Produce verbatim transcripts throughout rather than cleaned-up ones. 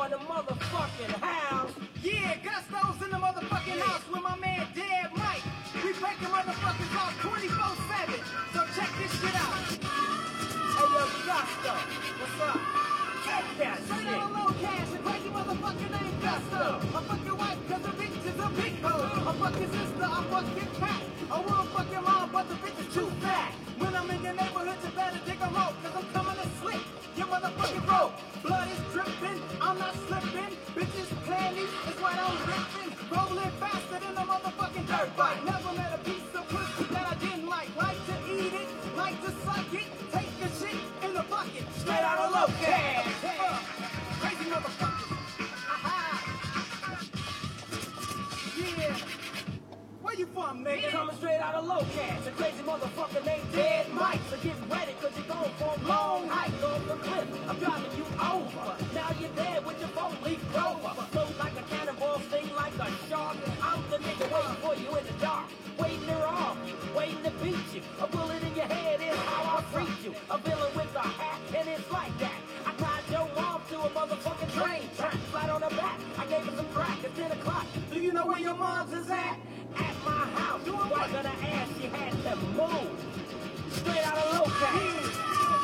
in the motherfucking house. Yeah, Gusto's in the motherfucking house with my man Dead Mike. We breaking motherfuckers off twenty-four seven. So check this shit out. Hey, yo, Gusto, what's up? Check that Straight shit. out of low cash and crazy motherfucker named Gusto. I fuck your wife cause the bitch is a big hoe. I fuck your sister, I fuck your cat. I wanna fuck your mom but the bitch is too fat. When I'm in your neighborhood you better dig a hole cause I'm coming to slick your motherfucking rope. Blood is dripping, I'm not slipping. Bitches panties is what I'm ripping. Rolling faster than a motherfucking dirt bike. Never met a piece of pussy that I didn't like. Like to eat it, like to suck it. Take the shit in the bucket. Straight out of low cash. Uh, crazy motherfuckers. Yeah. Where you from, nigga? Coming straight out of low cash. A crazy motherfucker named Dead Mike. So get ready cause you're going for a long hike off the cliff. I'm driving you over. Now you're dead with your four-leaf rover. Float like a cannonball, sting like a shark. I'm the nigga waiting for you in the dark. Waiting to rob you, waiting to beat you. A bullet in your head is how I freak you. A villain with a hat and it's like that. I tied your mom to a motherfucking train track. Flat on her back, I gave her some crack at ten o'clock. Do you know where your mom's is at? At my house, doing what? Gonna ask she had to move. Straight out of low cash.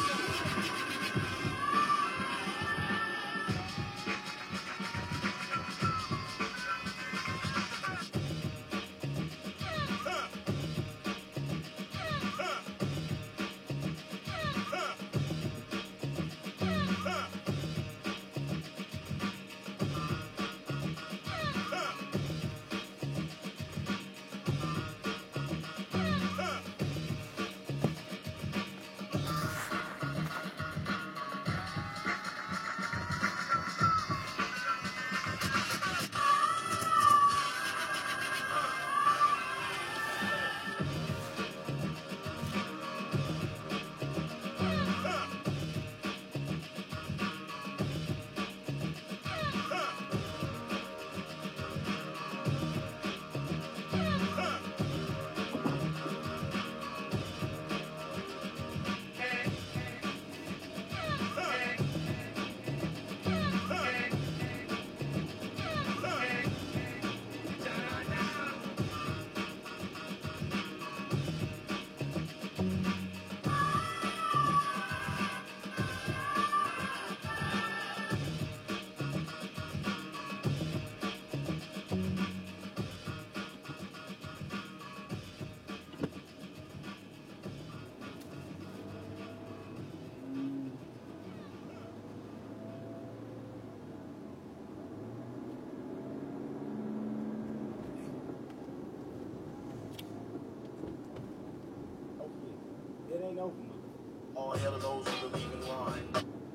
It ain't over. All hail to those who believe in rhyme.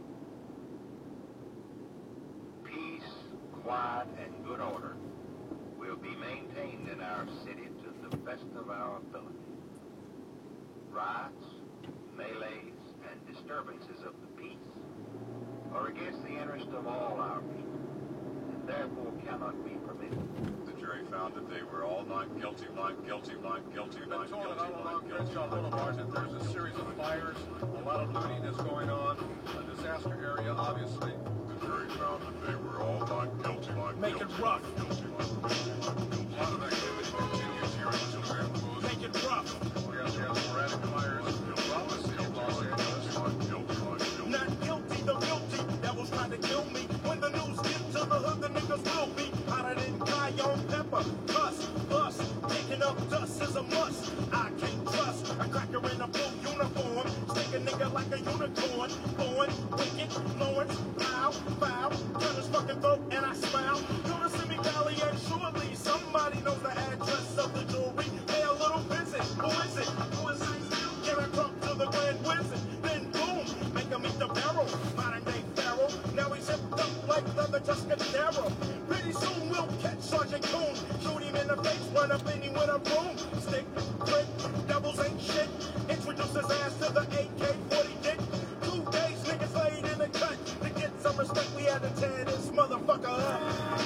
Peace, quiet, and good order will be maintained in our city to the best of our ability. Riots, melees, and disturbances of the peace are against the interest of all our people, and therefore cannot be permitted. The jury found that they were all not guilty, not guilty, not guilty, not guilty, We've been told not along guilty. Crenshaw Boulevard that there's a series of fires, a lot of looting is going on, a disaster area, obviously. The jury found that they were all not guilty, not Make guilty. it rough. Not guilty, not guilty, not guilty. A lot of activity continues here until we're closed. Make it rough. We have had sporadic fires throughout the city of Los Angeles. Not guilty, not guilty. Not guilty, the guilty that was trying to kill me. When the news get to the hood, the niggas will be hotter than cayenne pepper. Cuss, bust, taking up dust is a must. I can't trust a cracker in a blue uniform. Stick a nigga like a unicorn. Born, wicked, Lawrence, foul, foul. Turn his fucking throat and I smile. You're a semi-valley and surely somebody knows the address of the jewelry. Pay a little visit. Who is it? Who is it? Can I talk to the grand wizard? Then boom, make him eat the barrel. Modern day pharaoh. Now he's zipped up like leather Tuscadero. Pretty soon we'll catch Sergeant Coon. Shoot him in the face, run up in him with a broom. Stick, click, devils ain't shit. Introduce his ass to the A K forty dick. Two days niggas laid in the cut. To get some respect we had to tear this motherfucker up.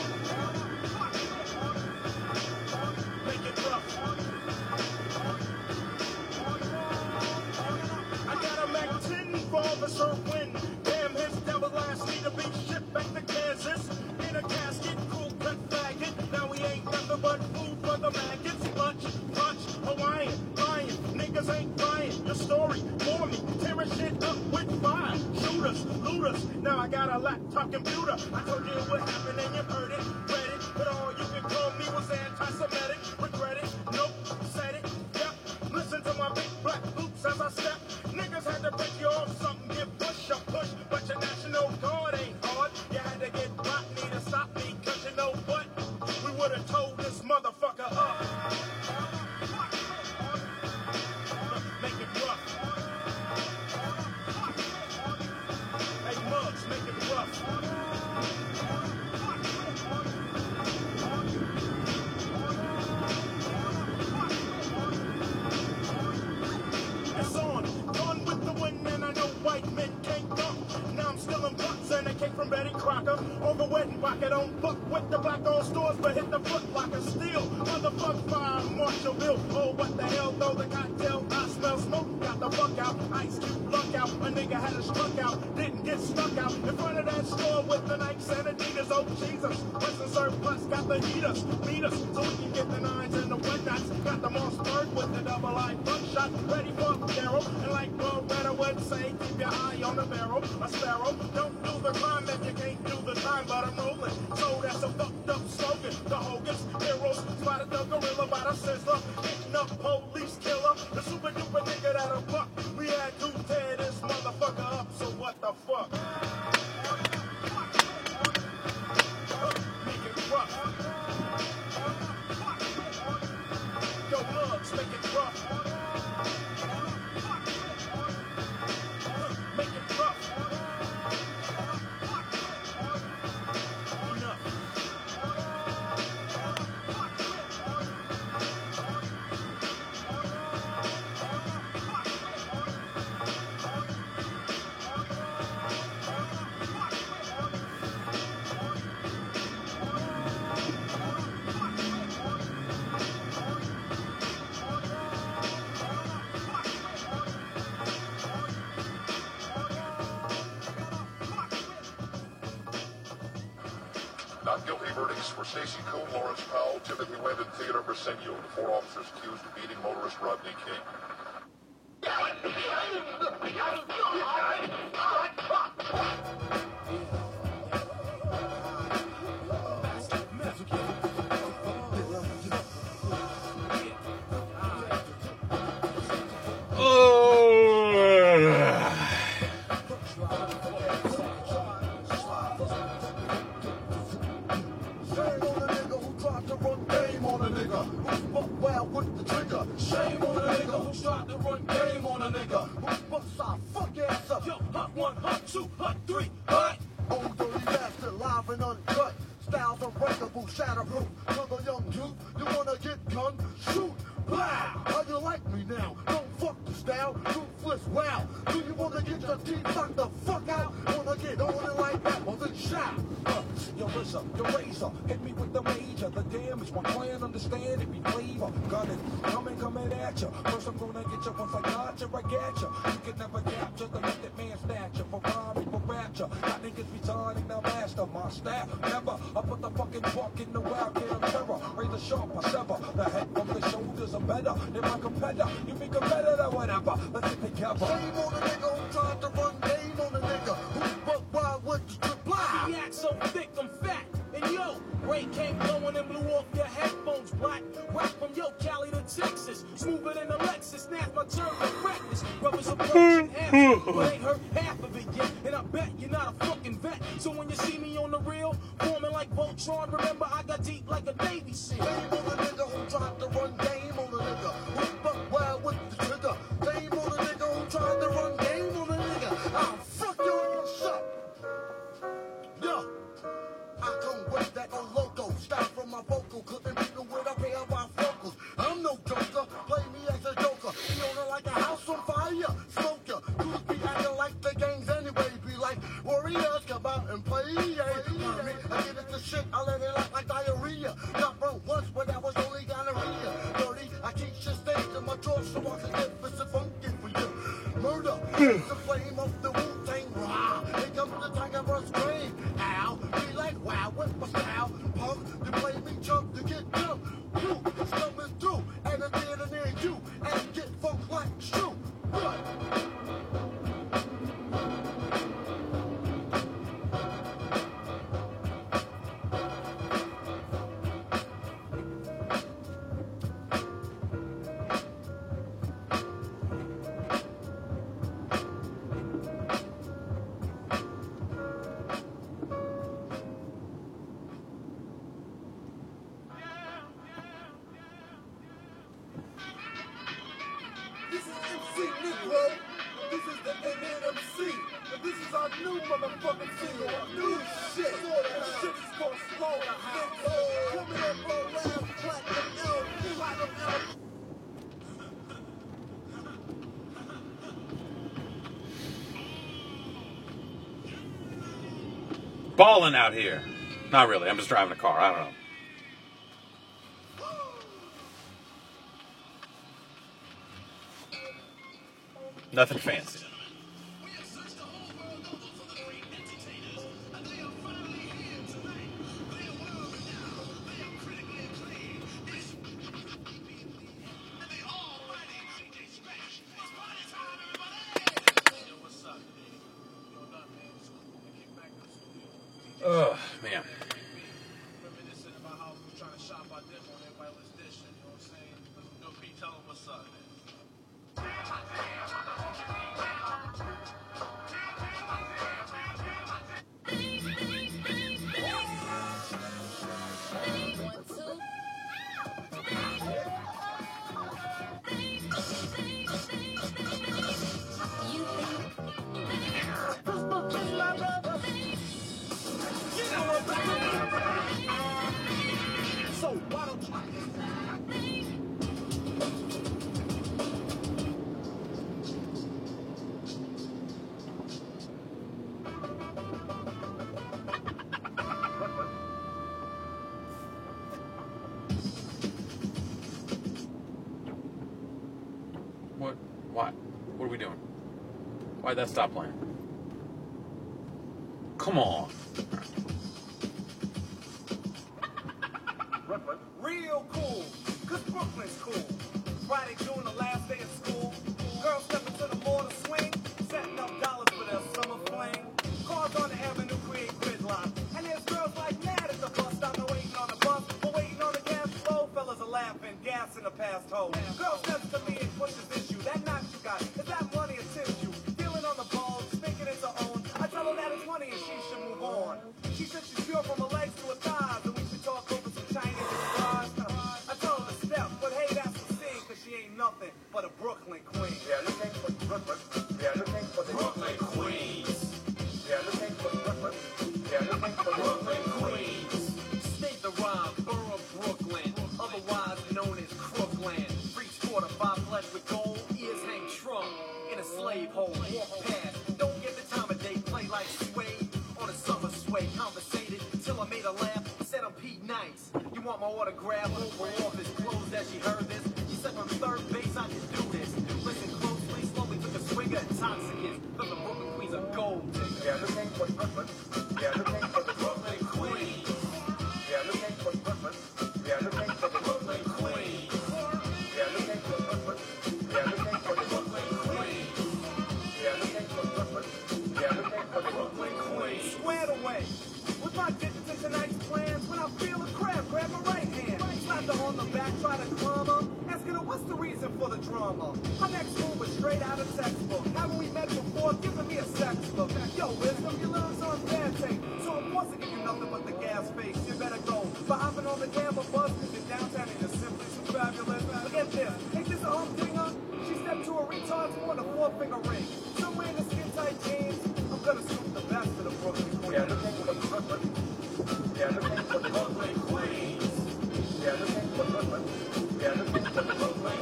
Make it rough. I got a Mac ten for Officer Win. Damn, his devil ass need to be shipped back to Kansas. flat top computer. I told you what happened and you heard it, read it, but all you can call me was anti-Semitic. Regret it, nope, said it, yep. Listen to my big black boots as I step. Niggas had to break you off something, get push up push, but your national guard ain't hard. You had to get Rodney to stop me, cause you know what? We would've told this motherfucker up. Make it rough. Hey, Muggs, make it rough. It's on, gone with the wind, and I know white men can't come. Now I'm still in bucks, and they came from Betty Crocker. Over wedding pocket, don't fuck with the black on stores, but hit the foot locker still. Motherfuck fire, Marshallville. Oh, what the hell, though, the cocktail, I smell smoke. Got the fuck out, Ice Cube luck out. A nigga had a struck out, didn't get stuck out. In front of that store with the Nikes and Adidas, oh Jesus. Western surplus, got the heaters, beat us, so we can get the nines and the one knots. Got them all spurred with the double eye buckshot, ready for the barrel. And like Loretta would say, keep your eye on the barrel. A sparrow, don't do the crime if you can't do the time, but I'm rolling. So that's a fucked up slogan. The Hogan's heroes spotted the gorilla by the sizzler, hitting up police killer, the super duper nigga that a buck. We had to tear this motherfucker up, so what the fuck? Make it rough. Yo, Muggs, make it rough. Make it rough. Enough. Not guilty verdicts for Stacy Coon, Lawrence Powell, Timothy Webb, and Theodore Briseño, the four officers accused of beating motorist Rodney King. Shame on the nigga who tried to run game on a nigga who buck wild with the trigger. Shame on the nigga who tried to run game on a nigga who bucks our fuck ass up. Yo, hot one, hot two, hot three, hot. Old dirty bastard, live and uncut. Styles unbreakable, shatterproof. To the young youth, you wanna get gun? Shoot, blow. How you like me now? Don't fuck the style, ruthless, wow. Do you wanna get your teeth knocked the fuck out? Wanna get on it like that? Well then shout. Uh, your razor, your razor, hit me with the major. The damage, my plan, understand it be flavor. Got it, coming, coming at ya. First I'm gonna get ya, once I got ya, I get ya. You can never capture the method man stature. For rhyme, for rapture. Got niggas returning, now master my staff. Never, I put the fucking fuck in the wild, get a terror. Razor sharp, I sever. The head from the shoulders are better than my competitor. You be competitor, whatever. Let's get together. Shame on the nigga who tried to run game on the nigga who buck wild with the trip blind. The act so thick, I'm fat. And yo, Ray came blowing and blew off your headphones black. Rap from yo, Cali to Texas. Smoother than a Lexus. Now's my turn to practice. Brothers approaching half, but ain't heard half of it yet. And I bet you're not a fucking vet. So when you see me on the reel, forming like Voltron, remember I got deep like a Navy SEAL. Shame on the nigga who tried to run game on the nigga who buck wild with the trigger. Shame on the nigga who tried to run game on the nigga. I'll fuck your ass up. Yeah. I come with that old loco. Style from my vocal. Couldn't beat the wit up here by vocals. I'm no joker. Play me as a joker. Be on it like a house on fire. Smoke ya. Dudes be acting like the gangs anyway. Be like warriors. Come out and play. Yeah. I get it to shit. I let it out like diarrhea. Got burned once, but that was only gonorrhea. Dirty. I keep shit staged in my drawer so I can get this and funky for you. Murder. It's the flame of the Wu-Tang. Rah. Here comes the tiger burst scream. Ow. Be like wow with my style. Punk. You play me chump to get jumped. You. It's coming through. And I'm there to near you. And get funk like shoe. What? balling out here. Not really. I'm just driving a car. I don't know. Nothing fancy. Oh, man. So why don't you? What? Why? What are we doing? Why'd that stop playing? Come on. Real cool, cause Brooklyn's cool. Friday, June, the last day of school. Girls step into the mortar swing, setting up dollars for their summer fling. Cars on the avenue create gridlock. And there's girls like mad at the bus stop, not waiting on the bus, but waiting on the gas flow. Fellas are laughing, gas in the past hole. Girls steps to me and pushes issue. That knock you got, is that money or tips you? Feeling on the balls, thinking it's her own. I tell her that it's money and she should move on. She said she's pure from her legs to her thighs, and we should talk over some Chinese fries. I told her to step, but hey, that's the scene, cause she ain't nothing but a Brooklyn queen. Yeah, looking for Brooklyn. Yeah, looking for the Brooklyn Queens. Yeah, looking for Brooklyn. Yeah, looking for Brooklyn Queens. State the rhyme, borough Brooklyn, otherwise known as Crookland. Freaks fortified, flesh with gold, ears hang trunk in a slave hole. Walk past, don't get the time of day, play like Suede on a summer sway. Conversated till I made her laugh, said I'm Pete Nice. You want my autograph? Over off his clothes as she heard this. She said from third base I can do this. Listen closely, slowly took a swing of intoxicants, cause the Brooklyn Queens are gold. Yeah, looking for Brooklyn. Yeah, looking for the Brooklyn Queens. Yeah, looking for Brooklyn. Yeah, looking for the Brooklyn Queens. Yeah, looking for Brooklyn. Yeah, looking for the Brooklyn Queens. Yeah, looking for Brooklyn. Yeah, looking for the Brooklyn Queens. Squared away. With my digits in tonight's plans, when I feel a crab, grab my right hand. Slap her on the back, try to calm her. Asking her what's the reason for the drama. Her next move was straight out of textbook. Haven't we met before? Giving me a sex look. Yo, wisdom, you learn on bad tape. So I'm forced to give you nothing but the gas face. You better go. For hopping on the damn bus, cause you're downtown and you're simply too fabulous. But get this, ain't this a humdinger? She stepped to a retard's more than a four finger ring. Somewhere in the skin tight jeans, I'm gonna scoop the best of the Brooklyn Queens. Yeah, looking for Brooklyn. Yeah, looking for the Brooklyn Queens. Yeah, looking for Brooklyn. Yeah, looking for the Brooklyn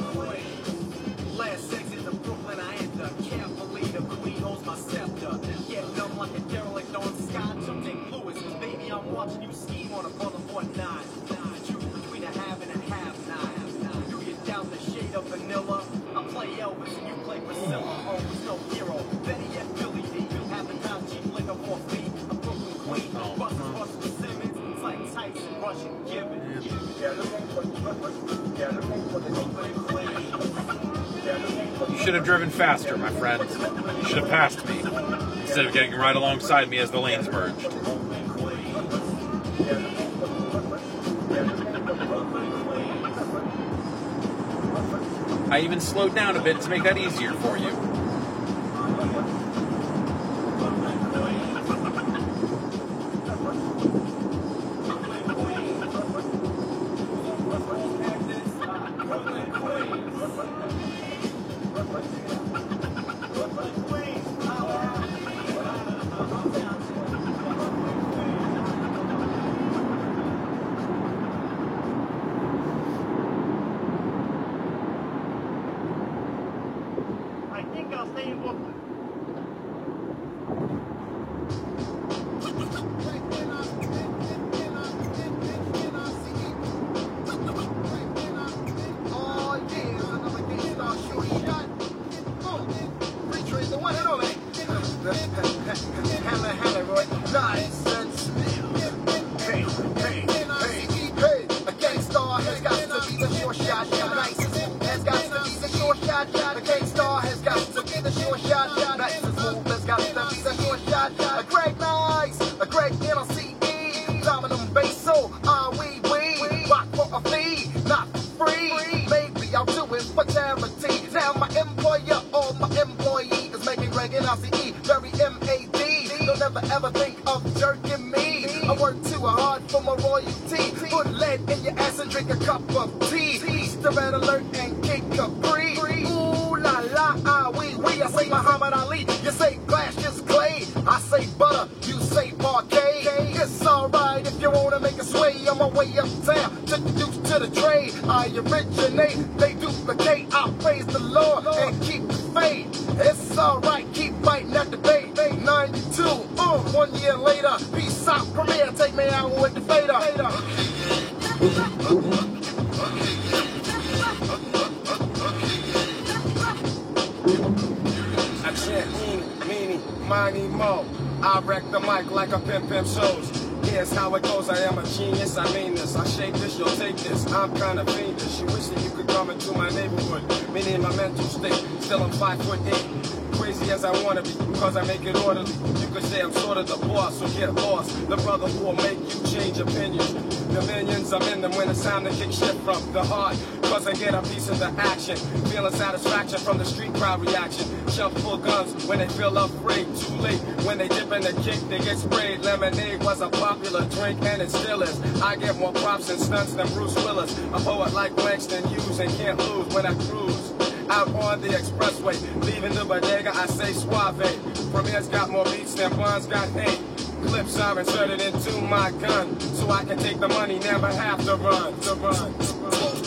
Queens. Last exit to Brooklyn, I enter. Can't believe the queen holds my scepter. Get numb like a derelict on scotch. I'm Nick Lewis, baby, I'm watching you scheme on a Boulevard nine. The truth between a have and a have nine. Do you doubt the shade of vanilla? I play Elvis and you play Priscilla. Always no hero. Better yet, Billy D. Half the time cheap liquor for fee. A Brooklyn queen. Russell, Russell Simmons. It's like Tyson, Russian, Gibbon. Yeah, looking for Brooklyn. Yeah, looking for the Brooklyn Queens. Yeah, looking for You should have driven faster, my friend. You should have passed me instead of getting right alongside me as the lanes merged. I even slowed down a bit to make that easier for you. I think jerking me. I work too hard for my royalty. Put lead in your ass and drink a cup of tea. Easter red alert and kick a free. Ooh la la, ah wee wee. I say Muhammad Ali, you say glass just clay. I say butter, you say parquet. It's alright if you wanna make a sway on my way uptown. Took the deuce to the trade. I originate, they duplicate. I praise the Lord and keep the faith. It's alright, keep fighting at the bait. ninety-two, uh, one year later. Peace out, premiere, take me out with the fader. I chant eeny, meeny, miny, mo. I wreck the mic like a pimp pimp shows. Here's how it goes, I am a genius, I mean this. I shake this, you'll take this, I'm kinda fiendish. You wish that you could come into my neighborhood. Meaning my mental state, still I'm five foot eight. Crazy as I wanna be, cause I make it orderly. You could say I'm sort of the boss, so get lost. The brother who will make you change opinions. The minions, I'm in them when it's time to kick shit from the heart. Cause I get a piece of the action. Feeling satisfaction from the street crowd reaction. Shelf full guns when they feel afraid. Too late when they dip in the kick, they get sprayed. Lemonade was a popular drink and it still is. I get more props and stunts than Bruce Willis. A poet like Langston Hughes and can't lose when I cruise. Out on the expressway, leaving the bodega, I say suave. Premier's got more beats than Bonds got hate. Clips are inserted into my gun, so I can take the money, never have to run, to run, to run.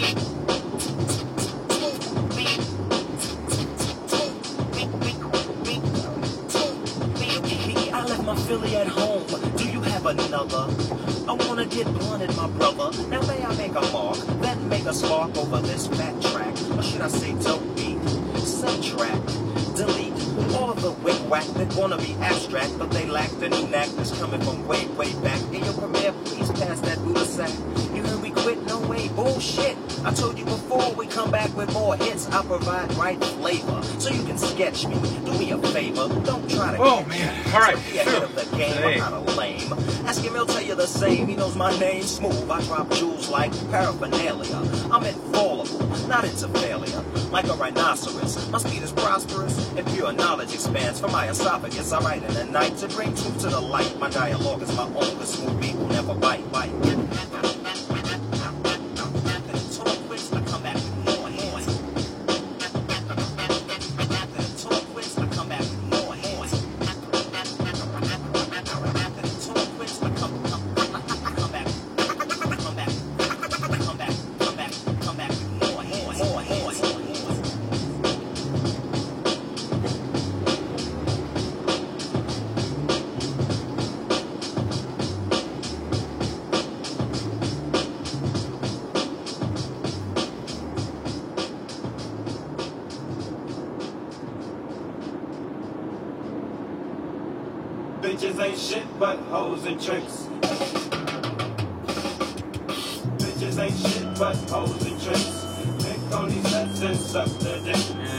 I left my Philly at home. Do you have another? I wanna get blunted, my brother. Now may I make a mark, then make a spark over this fat track? Or should I say don't beat? Subtract, delete all of the wick-wack that wanna be abstract, but they lack the new knack that's coming from way, way back. In your premiere, please pass that Buddha sack. You heard we quit? No way, bullshit. I told you before, we come back with more hits. I provide right flavor, so you can sketch me. Do me a favor, don't try to Oh man, alright. be ahead of the game, Hey. I'm kinda lame. Ask him, he'll tell you the same. He knows my name, smooth. I drop jewels like paraphernalia. I'm infallible, not into failure. Like a rhinoceros, my speed is prosperous, and pure knowledge expands from my esophagus. I write in the night to bring truth to the light. My dialogue is my own, the smooth beat will never bite, bite. Bitches ain't shit but hoes and tricks. Bitches ain't shit but hoes and tricks. Pick on these nuts and suck their dick.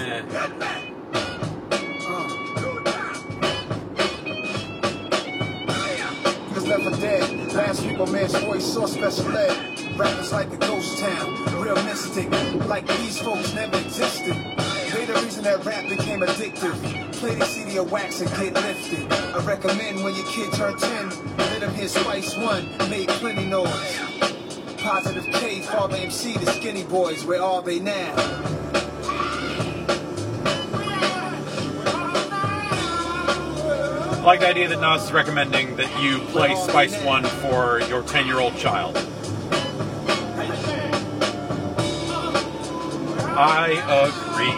Cause never dead. Last week my man's voice saw special ed. Rappers like a ghost town, real mystic. Like these folks never existed. They the reason that rap became addictive. Play the C D of wax and get lifted. I recommend when your kid turn ten, let them hear Spice One, make plenty noise. Positive K, Father M C, the Skinny Boys, where are they now? I like the idea that Nas is recommending that you play Spice One for your ten-year-old child. I agree.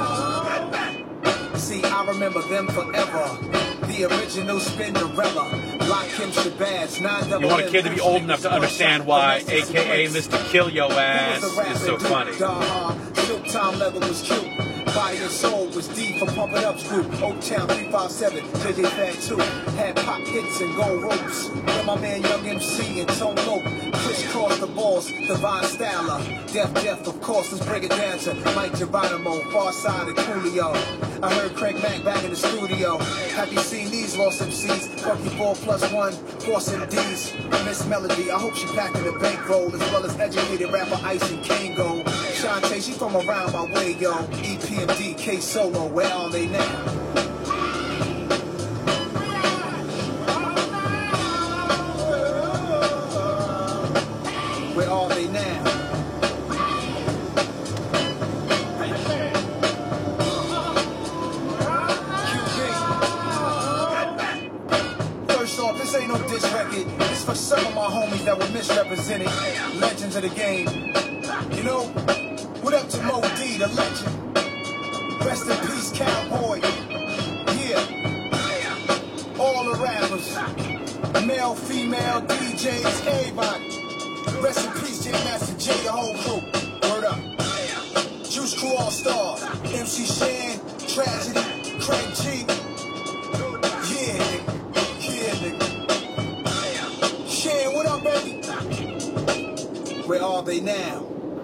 See, I remember them forever. The original Spinderella. Lakim Shabazz, nine double You want a kid to be old enough to understand why A K A Mister Kill Yo Ass is so funny. Silk Time Leather was cute. Body and Soul was deep for Pumpin' Up's group. Oak Town three five seven, J J Fad two. Had pop hits and gold ropes. With my man Young M C and Tone Lope. Crisscross the balls, Divine Styler. Death, Death, of course, let's break it down to Mike Geronimo, Far Side and Coolio. I heard Craig Mack back in the studio. Have you seen these lost M Cs? Funky four plus one, Force M Ds. Miss Melody, I hope she packing the bankroll. As well as educated rapper Ice and Kango. Shantae, she from around my way, yo. E P M D, K Solo, where are they now? this record is for some of my homies that were misrepresented, legends of the game. You know, what up to Mo D, the legend? Rest in peace, Cowboy. Yeah. All the rappers, male, female, D Js, everybody. Rest in peace, J Master J, the whole crew. Word up. Juice Crew All Stars, M C Shan, Tragedy, Craig G. Yeah, nigga. Yeah, nigga. Shan, what up, baby? Where are they now?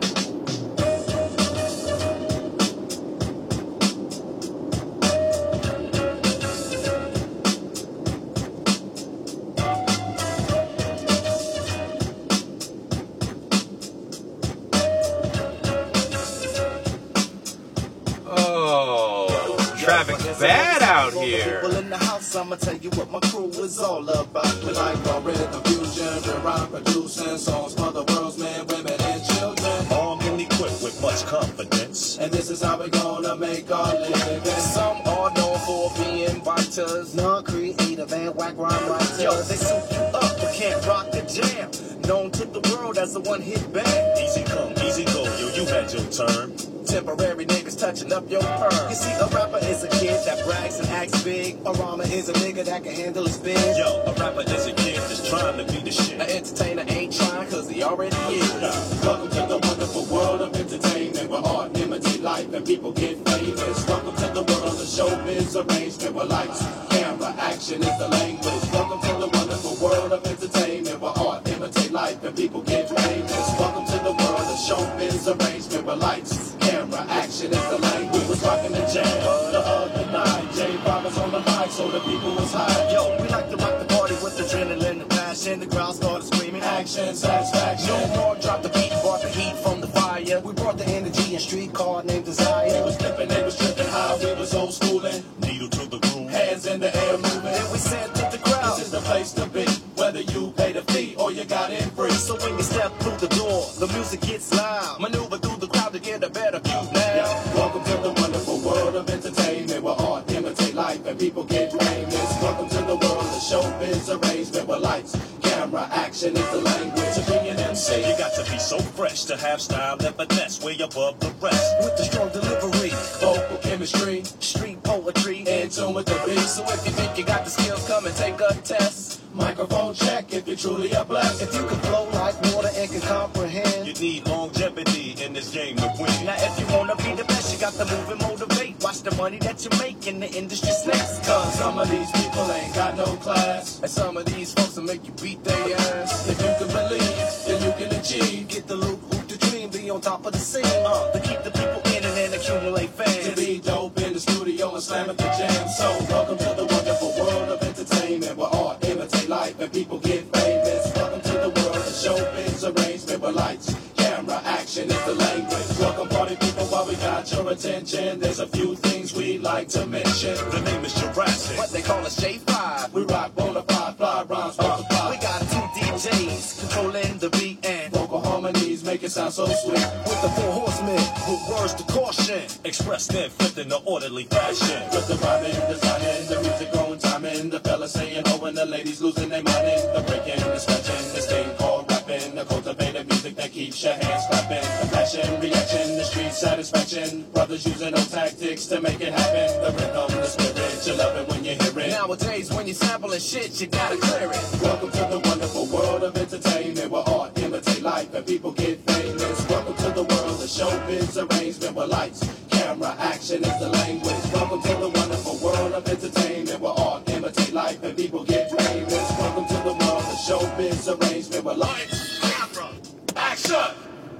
Bad out here. People in the house, I'ma tell you what my crew is all about. We like our rhythm fusion, we rhyme producing songs for the world's men, women, and children. Armed and equipped with much confidence. And this is how we gonna make our living. Some are known for being writers, non-creative and whack rhyme writers. Yo, they soup you up but can't rock the jam. Known to the world as a one-hit band. Easy come, easy go, yo, you had your turn. Temporary niggas touching up your perm. You see, a rapper is a kid that brags and acts big. A rhymer is a nigga that can handle his biz. Yo, a rapper is a kid that's trying to be the shit. An entertainer ain't trying cause he already is. Welcome to the wonderful world of entertainment where art imitate life and people get famous. Welcome to the world of showbiz arrangement where lights, camera, action is the language. Welcome to the wonderful world of entertainment where art imitate life and people get famous. Welcome to the world of showbiz arrangement where lights, camera, action is the language. We was rocking the jam the other night. J Bob was on the mic, so the people was high. Yo, we like to rock the party with adrenaline and passion. The crowd started screaming, action, satisfaction. No more drop the beat, brought the heat from the fire. We brought the energy and streetcar named Desire. They was flipping, they was tripping high, we was old schooling. Needle to the groove, hands in the air moving. And we said to the crowd, this is the place to be. Whether you pay the fee or you got in free. So when you step through the door, the music gets loud. Maneuver through the crowd to get a better view now. Welcome to the wonderful world of entertainment where art imitate life and people get famous. Welcome to the world of showbiz arrangement where lights, camera, action is the language of being M C. You got to be so fresh to have style and finesse, way above the rest. With the strong delivery, vocal chemistry, street poetry, in tune with the beat. So if you think you got the skills, come and take a test. Microphone check if you're truly a blessed. If you can flow like water and can comprehend, you need longevity in this game to win. Now if you wanna be the best, you got to move and motivate. Watch the money that you make in the industry snakes. Cause some of these people ain't got no class, and some of these folks will make you beat their ass. If you can believe, then you can achieve. Get the loot, hoop the dream, be on top of the scene. Uh, to keep the people in and then accumulate fans. To be dope in the studio and slam at the jam. So welcome to the wonderful world of entertainment where art imitate life and people get famous. Welcome to the world of showbiz arrangement where lights, camera, action is the language. Welcome party people, while we got your attention, there's a few things we'd like to mention. The name is Jurassic, what they call us J five. We rock bonafide, fly rhymes, multiply. We got two D Js controlling the beat and vocal harmonies make it sound so sweet. With the four horsemen, with words to caution, express then flipped in the orderly fashion. With the rhyming, designing, the music growing, timing, the fellas saying oh and the ladies losing their mind. The breaking, the scratching, this thing called rapping, the cultivated music that keeps your hands clapping. The passion, reaction, the street satisfaction. Brothers using no tactics to make it happen. The rhythm, the spirit, you love it when you hear it. Nowadays, when you're sampling shit, you gotta clear it. Welcome to the wonderful world of entertainment where art imitate life and people get famous. Welcome to the world of showbiz arrangement where lights, camera, action is the language. Welcome to the wonderful world of entertainment where art imitate life and people get famous. Welcome to the world of showbiz arrangement where lights, camera, action.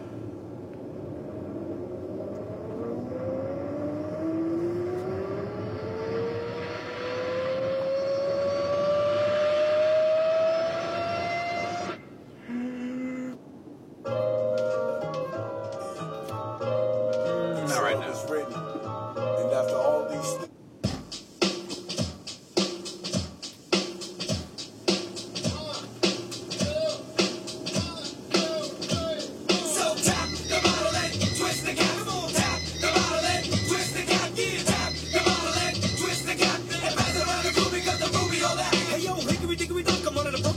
Not right now. It's ready. And after all these things.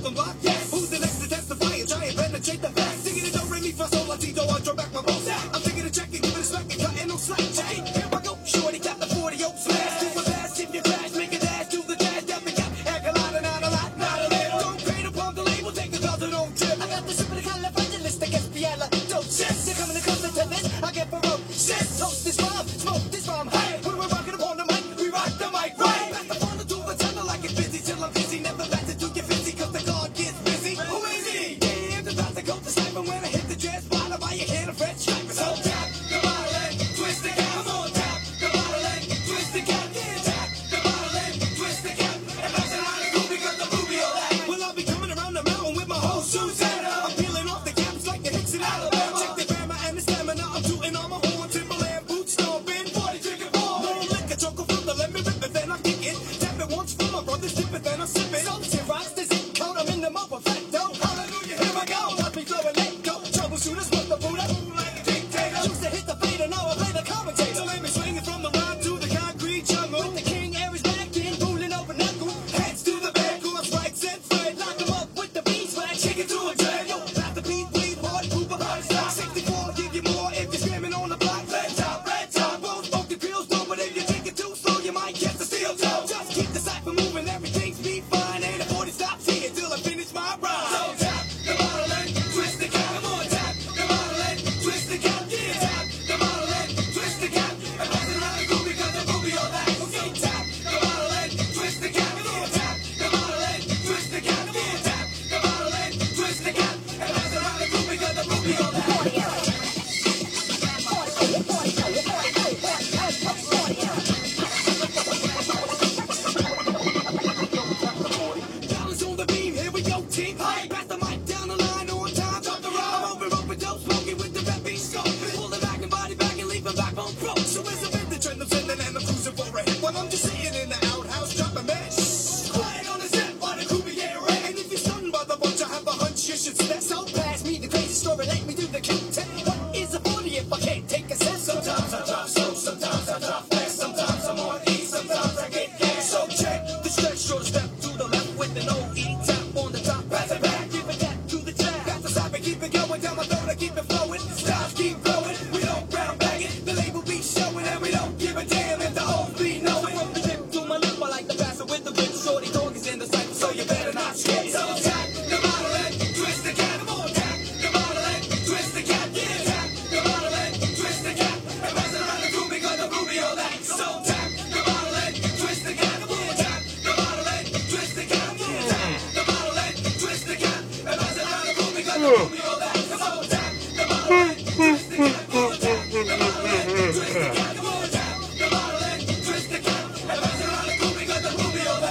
the block? Yes. Who's the next to testify and try and penetrate the facts? Singing it don't ring me for soul, I see though I draw back my balls. I'm taking a check and giving a smack and cutting no slack. Check it, here I go. Shorty got the forty oak smash. Do my best if you crash, make a dash to the dash. Dump it up, act a lot and not a lot, not a little. Don't crate upon the label, take a thousand on tip. I got the super color evangelistic espiella. Dope shit, they're coming to closer to this. I get ferocious. Toast this bomb, smoke this bomb. Hey, when we're rocking upon the mic, we rock the mic right. Back the phone to the tunnel like it's busy till I'm busy. Never back to do get busy cause the guard gets busy. Who is he? Damn, the about to go to sniper when I hit the dress. Bottle by your can of French striper. So tap the bottle and twist the cap. Come on, tap the bottle and twist the cap. Yeah, tap the bottle and twist the cap. And pass it out of the because the movie all that. Well, I'll be coming around the mountain with my whole Susanna. I'm peeling off the caps like the Hicks in Alabama. Check the grammar and the stamina. I'm shooting on my horn. Timberland boots stomping. forty trigger ball. More liquor, choco from the let me rip it, then I kick it. Tap it once for my brother, sip it, then I sip it. So shit rocks, this it, count 'em in the mother perfecto. Hallelujah, here I go. Watch me flow and let go. Troubleshooters, what the Buddha? Dictator. Used to hit the fader, now I play the commentator. So let me swing it from the rod to the concrete jungle. With the king, Aries back in, fooling over knuckle. Heads to the back, who I'm strikes and Fred. Lock 'em up with the beat swag, shake it to a drag. Yo, back the beat, bleed, hard, Cooper, hard stop. sixty-four, give you more if you're screaming on the block. Red top, red top, won't smoke the pills, no, but if you take it too slow, you might get the steel toe. Just keep the cipher moving, everything's be fine. And the forty stops here till I finish my rhyme. So tap the bottle and twist the cap. Come on, tap the bottle and twist the cap. Yeah, tap the bottle and twist the cap. And pass it around the groove because the movie all that. Okay, tap the bottle and twist the cap. Come on, tap the bottle and twist the cap. Yeah, tap the bottle and twist the cap. And pass it around the groove because the movie all that. Dollars on the beam, here we go, team. Hey, pass the mic down the line on time. Drop the road. I'm over, open, dope, smoking with the rap beat scoping. Pull the back and body back and leave the backbone broke. So it's a bit the trend I'm sending and I'm cruising for a hit. While I'm just sitting in the outhouse, dropping mesh. Quiet on the set, while the crew be getting ready. And if you're stunned by the bunch, I have a hunch you should step. So pass me the crazy story, let me do the Q-tip. What is a forty if I can't take a sip? Sometimes I drop slow, sometimes I drop fast. Sometimes I'm on E, sometimes I get gas. So check the stretch, short step to the left with an O E. Tap on the top, pass it back, give it that to the jack. Pass the side and keep it going down my throat, I keep it flowing. Styles keep growing, we don't brown bag it. The label be showing and we don't give a damn if the whole be knowing. From the tip to my lip, I like to pass it with the whip. Shorty dog is in the cypher, so you better not skip. So tap the bottle and twist the cap. Come on, tap the bottle and twist the cap. Yeah, tap the bottle and twist the cap. And pass it around the groove because the movie all that. So tap the bottle and twist the cap. Come on, tap the bottle and twist the cap. Yeah, tap the bottle and twist the cap. And pass it around the groove because the movie all that. Come on, tap the bottle and twist the cap. Come on, tap the bottle and twist the cap. Come on, tap the bottle and twist the cap. And pass it around the groove because the movie all that.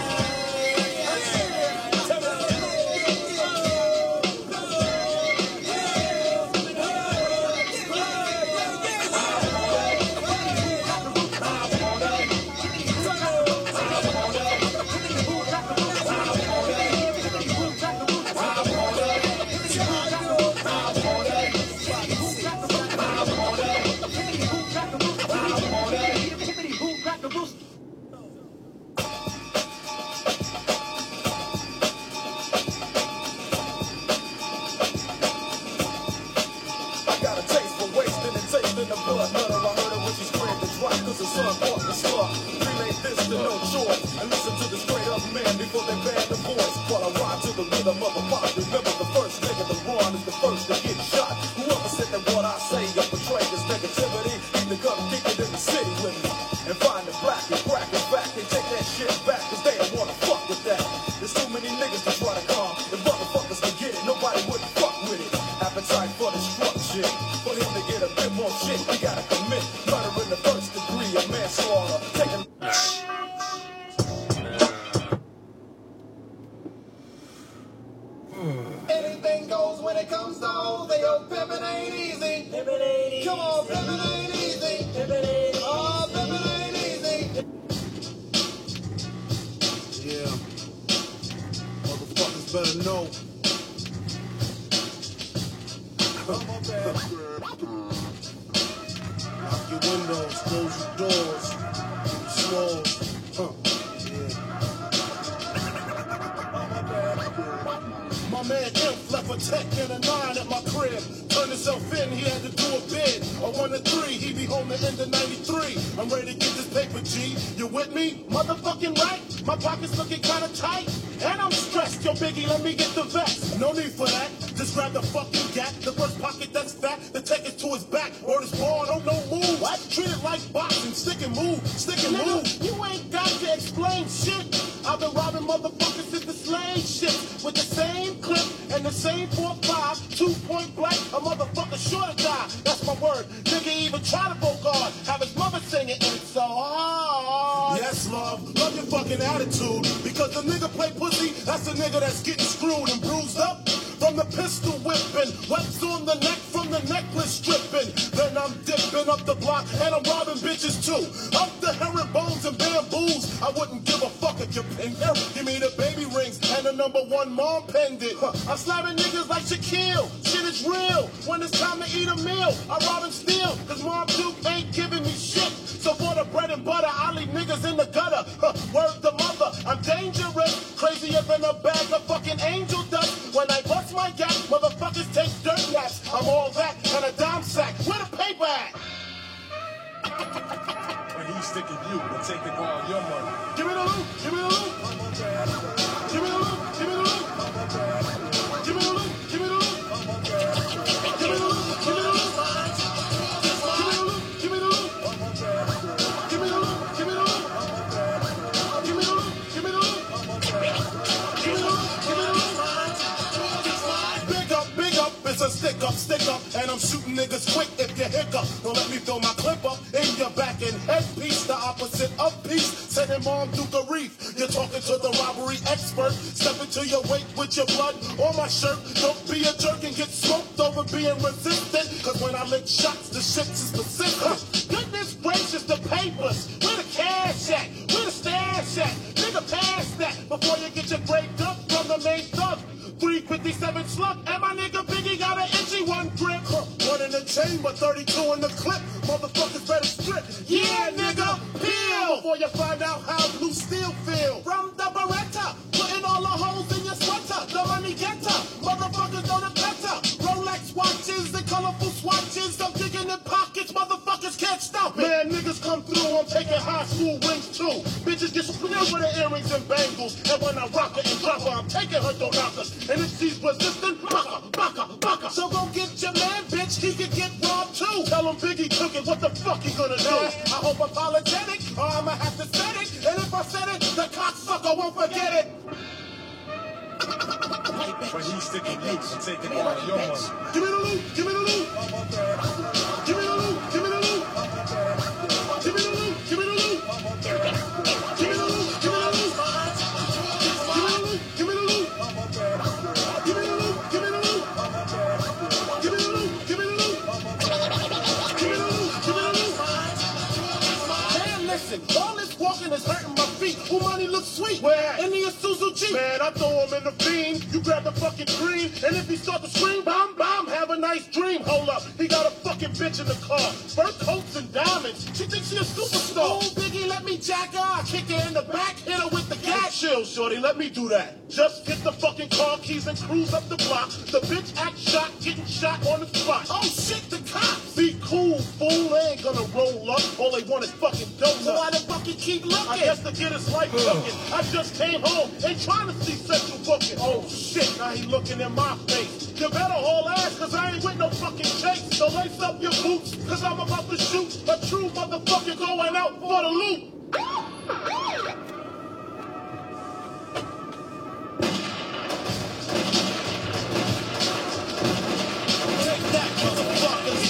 I got a taste for wasting and tasting the blood. Nutter, I heard her when she screamed and dropped, cause the son bought the slug. Relay this to no choice, and listen to the straight up man before they ban the voice. While I ride to the rhythm of a pop, remember the first nigga to run is the first to get shot. Whoever said that what I say, I portray this negativity, need to come kick it in the city with me. And find the black and crack it back, they take that shit back, cause they don't wanna fuck with that. There's too many niggas to try to calm, if motherfuckers can get it, nobody wouldn't fuck with it. Appetite for destruction, for him to get a bit more shit, we gotta commit murder in the first degree of manslaughter. Taking Anything goes when it comes to hoes. They go pimpin' ain't easy. Pimpin' ain't easy. Come on, pimpin' ain't easy. Pimpin' ain't easy. Oh, pimpin' ain't easy. yeah, motherfuckers better know. Lock your windows, close your doors, keep it small. Huh. Yeah. My man Imp left a tech and a nine at my crib. Turned himself in, he had to do a bid. A one to three, he be home the end of ninety-three. I'm ready to get this paper, G. You with me? Motherfucking right. My pockets looking kinda tight. And I'm stressed. Yo, Biggie, let me get the vest. No need for that. Just grab the fucking gap. The first pocket that's fat, the tech is to his back. Word is born, don't no move. What? Treat it like boxing. Stick and move. Stick and move. You ain't got to explain shit. I've been robbing motherfuckers since the slave shit. With the same clip and the same four five. Two point blank, a motherfucker sure to die. That's my word. Nigga even try to go guard. Have his mother singing, and it's so hard. Yes, love. Love your fucking attitude. Because the nigga play pussy, that's the nigga that's getting screwed and bruised up. From the pistol whipping, webs on the neck from the necklace stripping. Then I'm dipping up the block and I'm robbing bitches too. Up the herringbones and bamboos. I wouldn't give a fuck if you ping them. Give me the baby rings and the number one mom pendant. Huh. I'm slamming niggas like Shaquille. Shit is real. When it's time to eat a meal, I rob and steal. Cause Mom Duke ain't giving me shit. So for the bread and butter, I leave niggas in the gutter. Huh. Word the mother, I'm dangerous. Crazier than a bag of fucking angel dust. When I bust my gap, motherfuckers take dirt naps. I'm all that and a dime sack. Where the paper at? When he's sticking you and taking all your money. Give me the loot, give me the loot. Give me the loot, give me the loot. Give me the loot, give me the loot. Give me the loot, give me the loot. Give me the loot, give me the loot. Give me the loot, give me the loot. Give me the loot, give me the loot. Give me the loot, give me the loot. Big up, big up, it's a stick up, stick up. And I'm shooting niggas quick if you hiccup. Don't let me throw my clip up in your back and headpiece. The opposite of peace. Sending Mom Duke a reef. You're talking to the robbery expert. Step into your weight with your blood on my shirt. Don't be a jerk and get smoked over being resistant. Cause when I lick shots, the shit is specific. Goodness gracious, the papers. Where the cash at? Where the stash at? Nigga, pass that before you get your grade up from the main thug. three fifty-seven slug, and my nigga Biggie got an itchy one grip. Huh. One in the chamber, thirty-two in the clip. Motherfuckers better strip. Yeah, nigga, peel before you find out how blue steel feel. From the Beretta, putting all the holes in your sweater. The money getter, motherfuckers know the better. Rolex watches and colorful swatches. I'm digging in pockets, motherfuckers can't stop it. Man, niggas come through, I'm taking high school rings too. Bitches get split with her earrings and bangles. And when I rock her and drop her, I'm taking her knockers. And if she's resistant, baka, baka, baka. So go get your man, bitch, he could get robbed too. Tell him Biggie took it, what the fuck he gonna do? I hope apologetic, or I'ma have to set it. And if I said it, the cocksucker won't forget it. When he's sticking you and taking all your money. Give me the loot, give me the loot. Give me the loot, give me the loot. Give me the loot, give me the loot. Give me the loot, give me the loot. Give me the loot, give me the loot. Give me the loot, give me the loot. Give me the loot, give me the loot. Give me the loot, give me the loot. Man, listen, all this walking is hurting my feet. Who money looks sweet? Where? In the Isuzu G. Man, I throw him in the fiend. You grab the fucking green, and if he start to scream, bomb, bomb, have a nice dream. Hold up, he got a fucking bitch in the car. Fur coats and diamonds. She thinks she a superstar. Oh, Biggie, let me jack her. I kick her in the back, hit her with the gas. Chill, shorty, let me do that. Just get the fucking car keys and cruise up the block. The bitch act shot, getting shot on the spot. Oh shit, the cops. Be cool, fool. They ain't gonna roll up. All they want is fucking donuts. So why the fucking keep looking? I guess to get his life looking. I just came home and trying to see Central booking. Oh shit, now he looking in my face. You better haul ass, cause I ain't with no fucking chase. So lace up your boots, cause I'm about to shoot a true motherfucker going out for the loot. Take that, motherfuckers.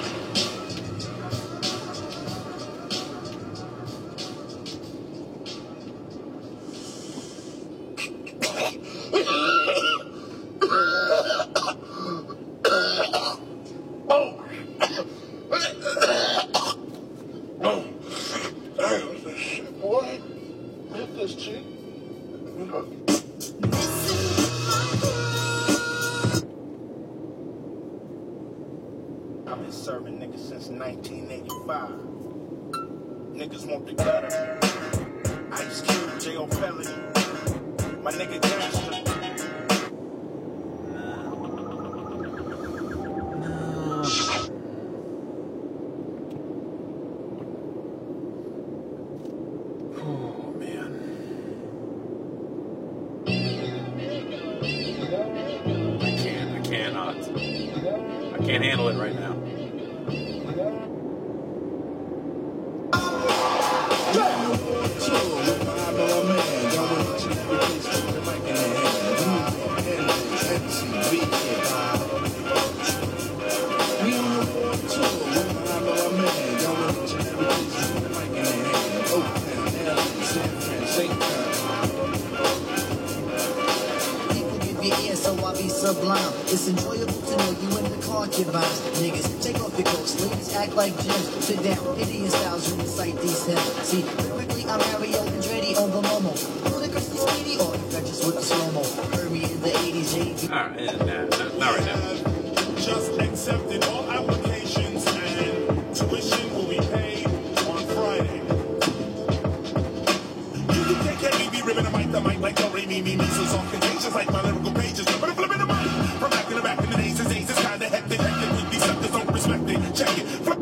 Oh. Oh. Damn, this shit, boy. Hit this cheek. I've been serving niggas since nineteen eighty-five. Niggas want the gutter. Ice Cube, J O Felony. My nigga Gangster. I can't. I cannot. I can't handle it right now. So I'll be sublime. It's enjoyable to know you in the concubines. Niggas, take off your coats. Ladies act like gems. Sit down, Indian styles, you recite these hymns. See, lyrically, I'm Mario Andretti on the Momo. Ludicrously speedy or infectious with the slow-mo. Heard me in the eighties, J V. Alright, nah, not right now. Just accepted all applications and tuition will be paid on Friday. You can take that E B ribbon and mic the mic like don't me me me so soft contagious like my lyrical pages. But I'm flipping the mic from back in the back in the days. It's ace, it's kinda hectic, hectic with these suckers don't respect it. Check it. Flip.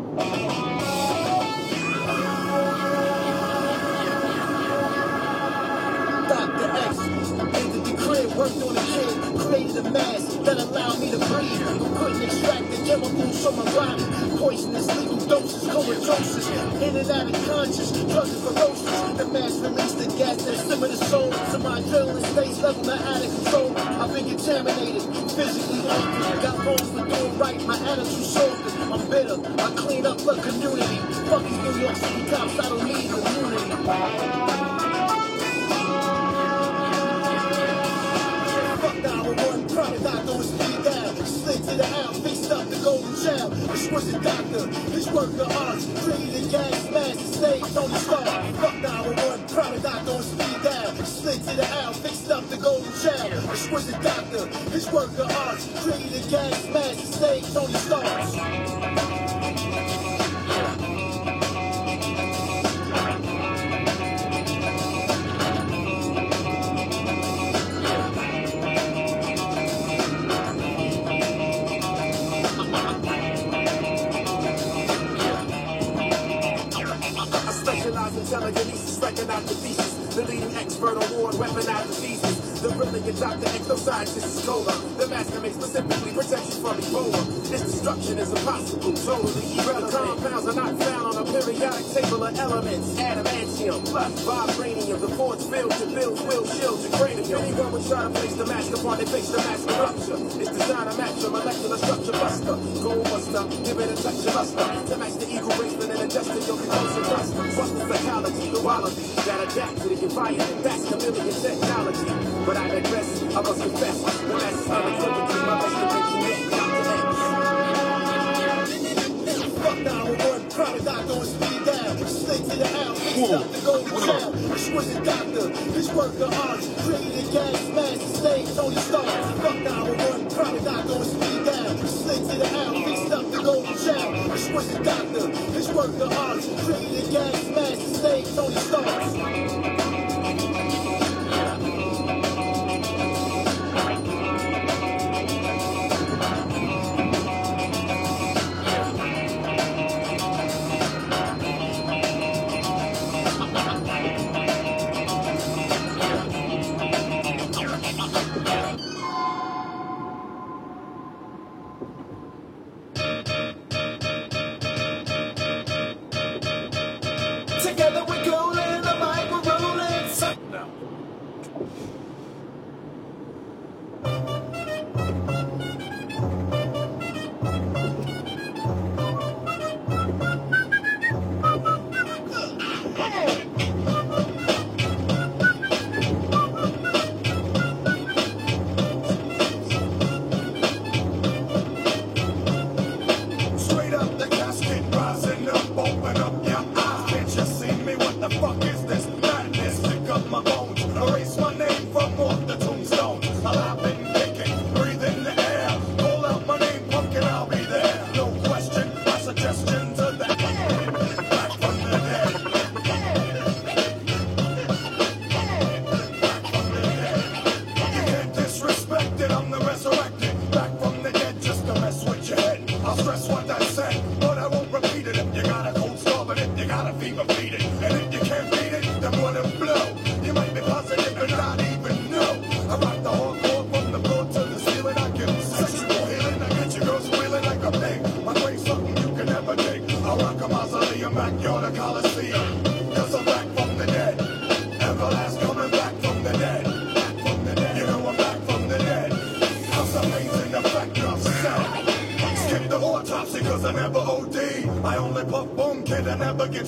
Doctor X entered the crib, worked on the kid, created a mask that allowed me to breathe. Couldn't extract the chemicals from my body. Poisonous, lethal doses, comatose. In and out of conscious, drugs are ferocious. The mask released the gas that simmer the soul. So my adrenaline stays level, not out of control. I've been contaminated, physically altered. Got bones for doing right, my attitude salted. I'm bitter, I clean up the community. Fuck these New York City cops, I don't need immunity. Product doctor was speed down, slid to the house, fixed up the golden child. This was a doctor, his work of art, created a gas mask, staged on the star. Fuck nine one one, product doctor was speed down, slid to the house, fixed up the golden child. This was a doctor, his work of art, created a gas mask, staged on the stars. Telekinesis, recognize the thesis. The leading expert award, weaponize the thesis. The brilliant Doctor Ecto-Scientist is Cola. The master makes specifically protection from Ebola. This destruction is impossible, totally irrelevant. Compounds are not found on a periodic table of elements. Adamantium, plus vibranium. The force field to build will shield your cranium. Anyone would try to place the mask upon their face, the mask of rupture. It's designed to match a molecular structure buster. Gold buster, give it a touch of luster. To match the eagle bracelet and adjust to your compulsive cluster. What's the psychology, the wallaby that adapt to the environment? That's chameleon technology. But I digress, I must confess. The mask is unequivocally my best to make you get Doctor X. Fuck nine one one, product doctor on speed down. Slid to the house, fixed up the golden child. This was a doctor, his work of art, created a gas mask, staged on the stars. Fuck nine one one, product doctor on speed down. Slid to the house, fixed up the golden child. This was a doctor, his work of art, created a gas mask, staged on the stars. Together we're golden, the mic we're rolling. No. Straight up the casket, rising up, open up your eyes. Can't you see me? What the fuck is this madness? Pick up my bones, erase my name from off the tombstone. I've been thinking, breathe in the air. Call out my name, pumpkin, I'll be there. No question, my suggestion to the end. Back from the dead. Back from the dead. You can't disrespect it, I'm the resurrected. Back from the dead just to mess with your head. I'll stress what I said, but I won't repeat it. If you got a cold star, but if you got a fever, feed it. And if you can't beat it, then what a blow. You might be positive and not even know. I rock the hardcore from the floor to the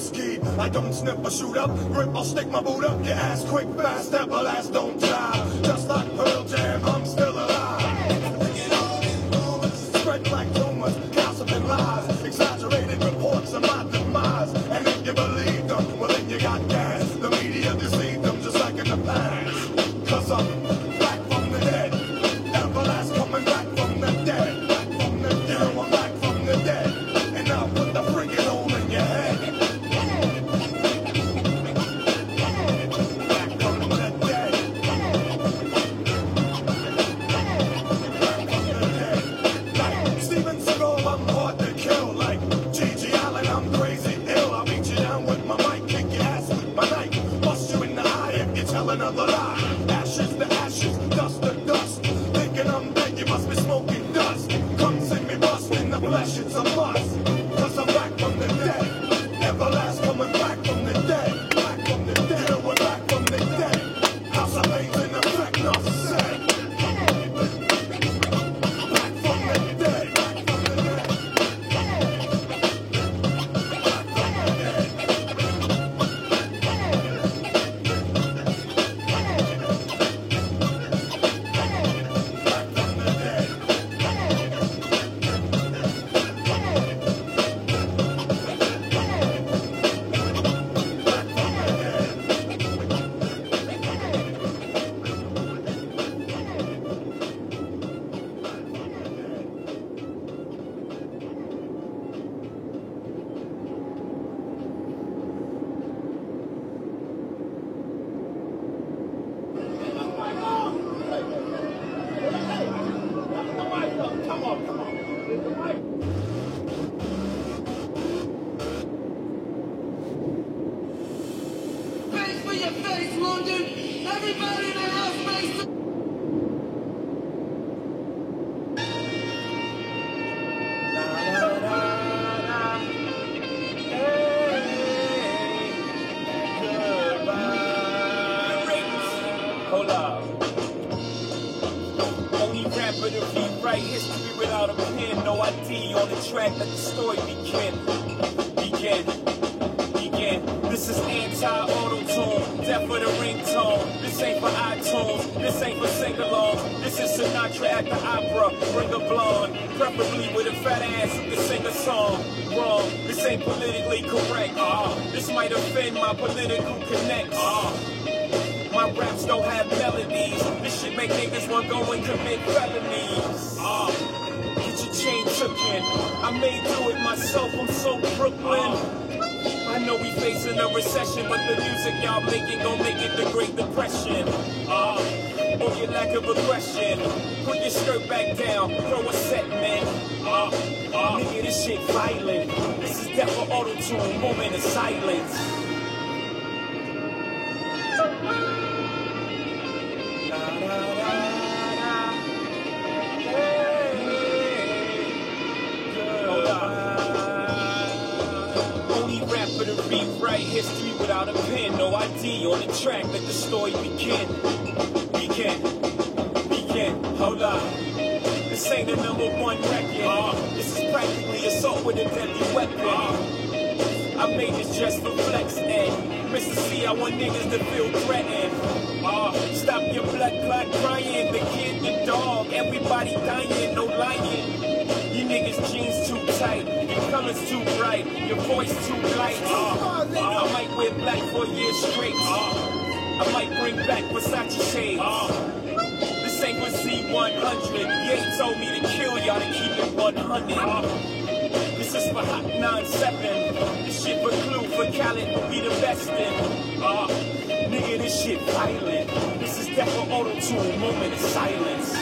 ski. I don't sniff or shoot up, grip, I'll stick my boot up your ass quick, fast, everlast, don't die. Just like Pearl Jam, I'm still alive. Spread like tumors, gossiping lies, exaggerated reports of my demise. And if you believe them, well then you got gas. The media deceived them just like in the past. Cause I'm back from the dead, everlast coming back from the dead. Back from the dead, I'm back from the dead. And I'll put the freaking hole in your head. Another lie, ashes to ashes, dust to dust. Thinking I'm dead, you must be smoking dust. Come see me bust in the flesh, it's a must. Cause I'm back from the dead, everlast coming back from the dead. Back from the dead, you know we're back from the dead. House of Pain's in effect, not said. Back from the dead, back from the dead. Back from the dead. History without a pen, no I D on the track, let the story begin. Begin, begin. This is anti-auto-tune, death for the ringtone. This ain't for iTunes, this ain't for sing-alongs. This is Sinatra at the opera, bring a blonde, preferably with a fat ass who can sing a song. Wrong, this ain't politically correct. Uh, this might offend my political connects. Uh, My raps don't have melodies. This shit make niggas want to go and commit felonies. Uh, get your chain tooken. I may do it myself, I'm so Brooklyn. I know we facing a recession, but the music y'all making gon' make it the Great Depression. Uh, or your lack of aggression. Put your skirt back down, throw a set, man. Uh, uh, nigga, this shit violent. This is death for auto-tune, moment of silence. Rewrite history without a pen, no I D on the track, let the story begin. Begin, begin, hold up. This ain't the number one record. Uh, this is practically assault with a deadly weapon. Uh, I made this just for flex, and Mister C, I want niggas to feel threatened. Uh, stop your blood clot crying, the kid, the dog, everybody dying, no lying. You niggas jeans too tight, your colors too bright, your voice too light. Uh, uh, I might wear black for a year straight. Uh, I might bring back Versace shades. Uh, this ain't for Z one hundred. Ye told me to kill y'all to keep it one hundred. Uh, this is for Hot nine seven. This shit for Clue, for Khaled, will be the best in. Uh, nigga, this shit violent. This is death for auto-tune, moment of silence.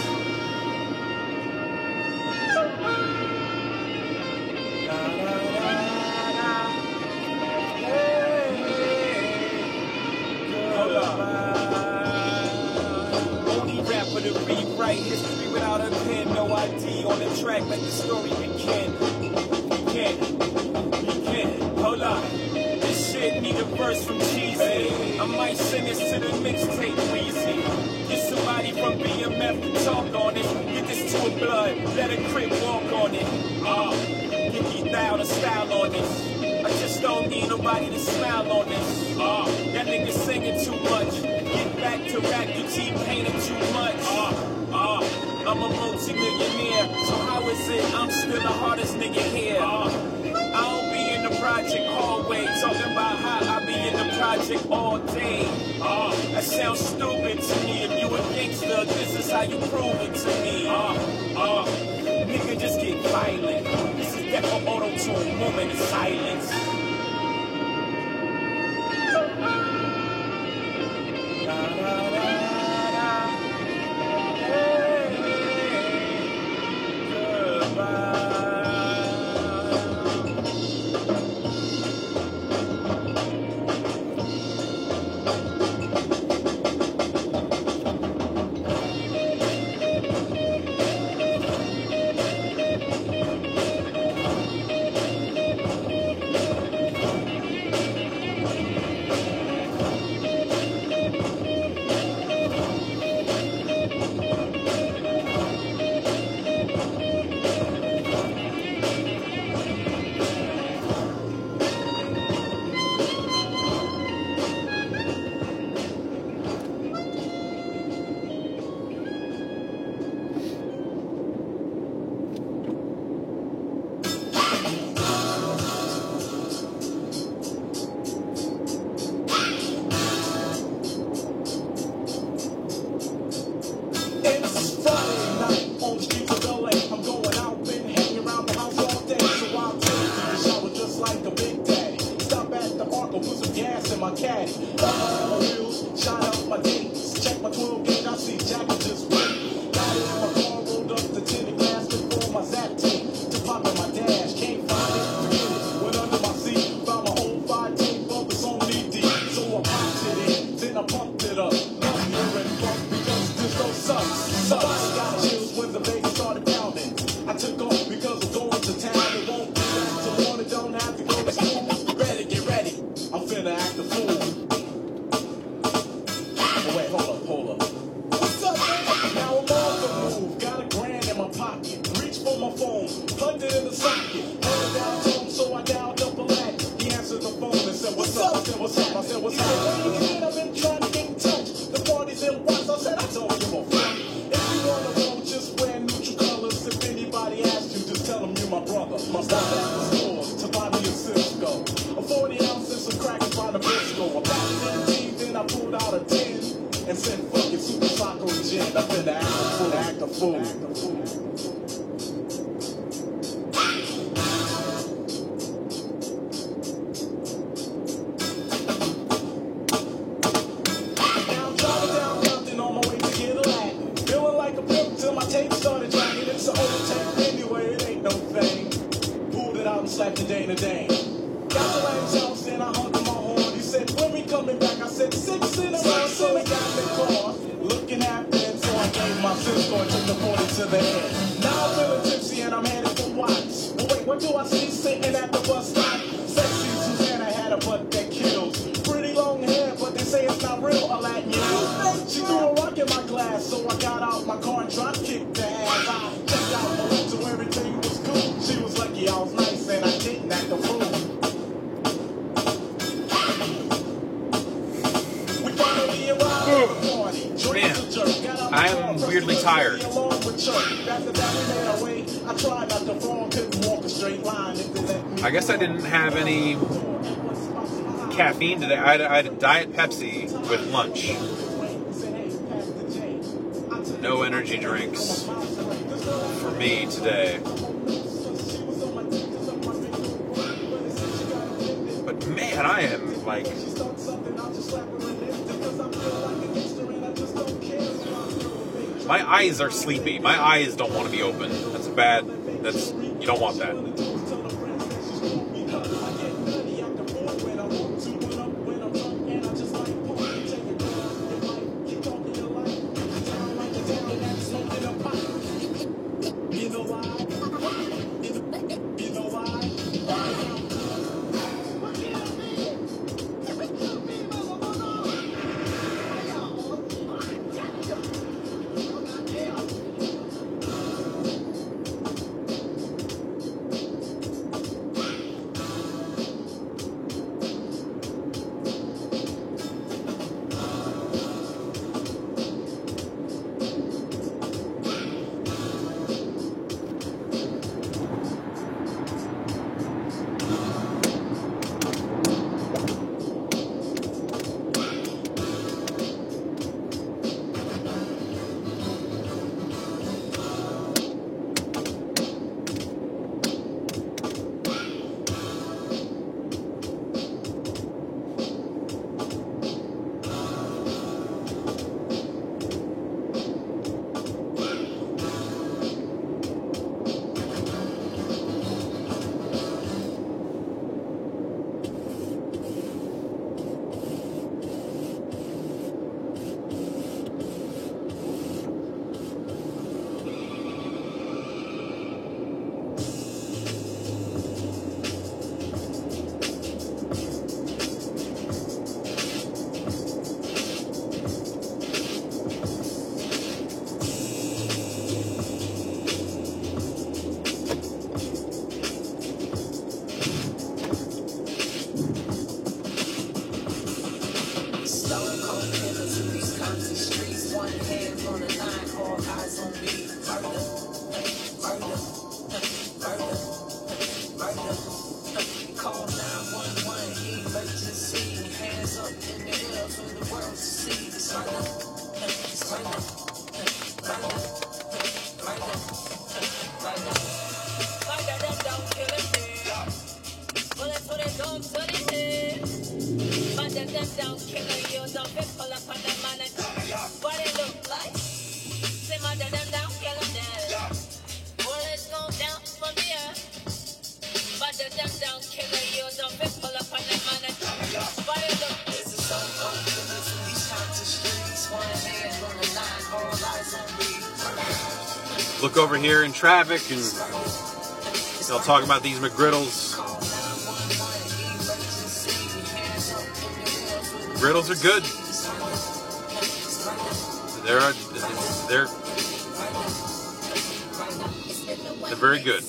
Rewrite history without a pen, no I D on the track, let the story begin. Begin, begin, hold up. This shit need a verse from Cheesy. I might send this to the mixtape Weezy. Get somebody from B M F to talk on it. Get this to a blood, let a crib walk on it. Uh, get me down a style on this. I just don't need nobody to smile on this. Uh, that nigga singing too much. Get back to rap, you T-painting too much. Uh, uh, I'm a multi-millionaire, so how is it I'm still the hardest nigga here? Uh, I don't be in the project hallway, talking about how I be in the project all day. Uh, that sounds stupid to me. If you a gangster, this is how you prove it to me. Uh, uh, nigga, just get violent. This is that auto-tune moment of silence. I guess I didn't have any caffeine today. I had, I had a Diet Pepsi with lunch. No energy drinks for me today. But man, I am like... My eyes are sleepy. My eyes don't want to be open. That's bad. That's... You don't want that. down killer, you don't fit pull up on the man and what it look like? Simmer them down, kill them dead. Bullets go down from the earth. But the them down killer, you don't fit pull up on the man and what it look like? This is so cold, these times the streets, one hand on the line, all eyes on me. Look over here in traffic and they'll talk about these McGriddles. McGriddles are good. They're they're they're very good.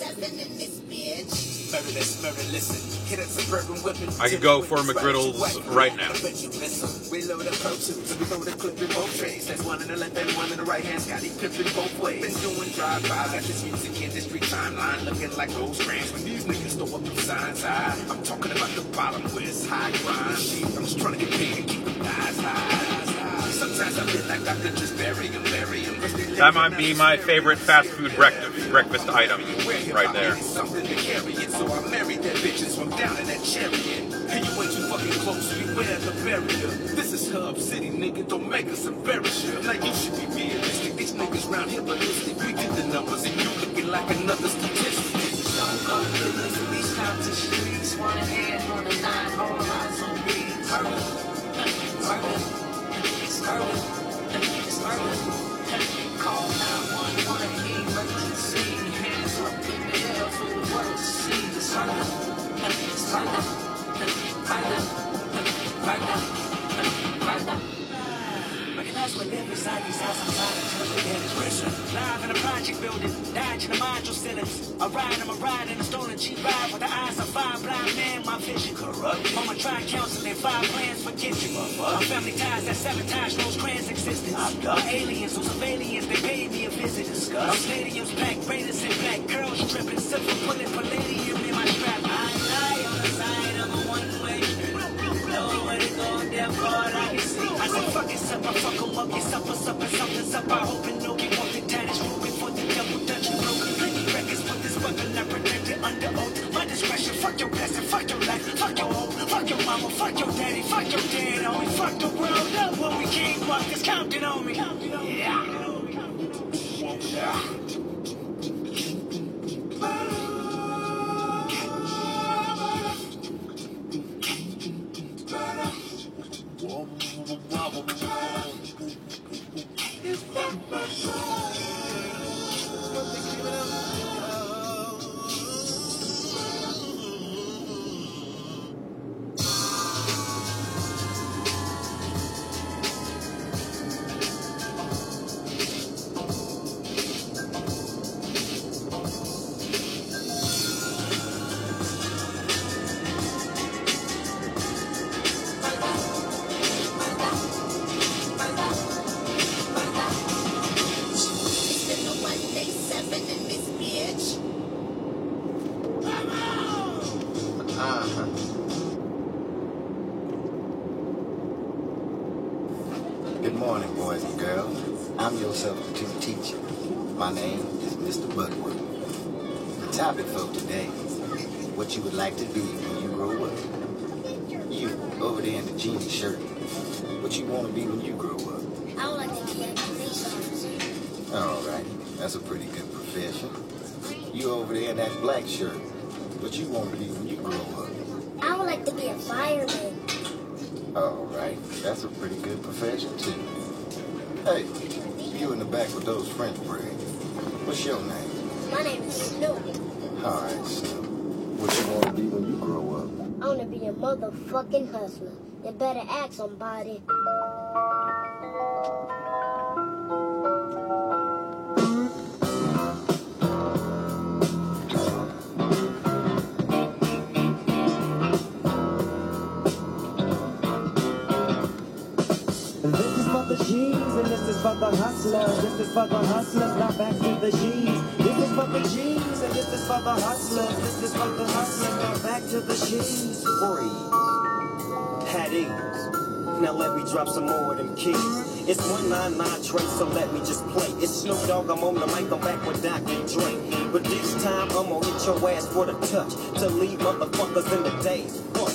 I could go for McGriddles right now. Reload up close to so we throw the clip in both trays. That's one in the left and one in the right hand. Scotty clipping both ways. Been doing drive-by, got this music industry timeline looking like those grants when these niggas throw up them signs high. I'm talking about the bottom where it's high grind. I'm just trying to get paid and keep the guys high. Sometimes I feel like I could just bury them, bury them. That might be my favorite fast food breakfast breakfast item right there. Something to carry it, so I married that bitches from down in that chariot. And you ain't too fucking close, beware the barrier. This is Hub City, nigga, don't make us embarrass you. Like you should be realistic, these niggas round here ballistic. We did the numbers and you looking like another statistic. Don't go through these times the streets, one hand on the line, all eyes on me. Murder, murder, it's murder, it's murder. Call nine one one, emergency, hands up in the air for the world to see. It's murder, it's murder, murder, murder, murder. Recognize what live inside these houses, outside of church, and it's pressure. Live in a project building, dodging the module ceilings. I ride, I'm a ride in a stolen cheap ride with the eyes of five blind men, my vision corrupt. Mama tried counseling, five plans for kitchen. My family ties that sabotage Rosecrans' existence. My aliens, those aliens, they paid me a visit. Our stadiums packed, Raiders in black, girls stripping, silver pulling palladium in my strap. I lie on the side of a one-way street. Nowhere to go, therefore I can see. I said, fuck it up, I fuck 'em up, get supper, supper, something's up. I hope and know you want the tatted, moving for the double dutch. You broken plenty records with this weapon, I protect it under oath. My discretion, fuck your blessing, fuck your life, fuck your home, fuck your mama, fuck your daddy, fuck your dad, homie. Fuck the world up when we can't walk, this Compton on me. Yeah. Yeah. Good morning, boys and girls. I'm your substitute teacher. My name is Mister Butterworth. The topic for today, what you would like to be when you grow up. You, over there in the jean shirt, what you want to be when you grow up. I would like to be a police officer. All right, that's a pretty good profession. You over there in that black shirt, what you want to be when you grow up. I would like to be a fireman. All right, that's a pretty good profession too. Hey, you in the back with those French braids. What's your name? My name is Snoop. All right, Snoop. What you want to be when you grow up? I want to be a motherfucking hustler. You better ask somebody. This is for the G's and this is for the hustlers. This is for the hustlers, now back to the G's. This is for the G's and this is for the hustlers. This is for the hustlers, now back to the G's. Freeze. Had ease. Now let me drop some more of them keys. It's one nine nine Trey, so let me just play. It's Snoop Dogg, I'm on the mic, I'm back with Doctor Dre. But this time I'm gonna hit your ass for the touch to leave motherfuckers in the daze. Fuck.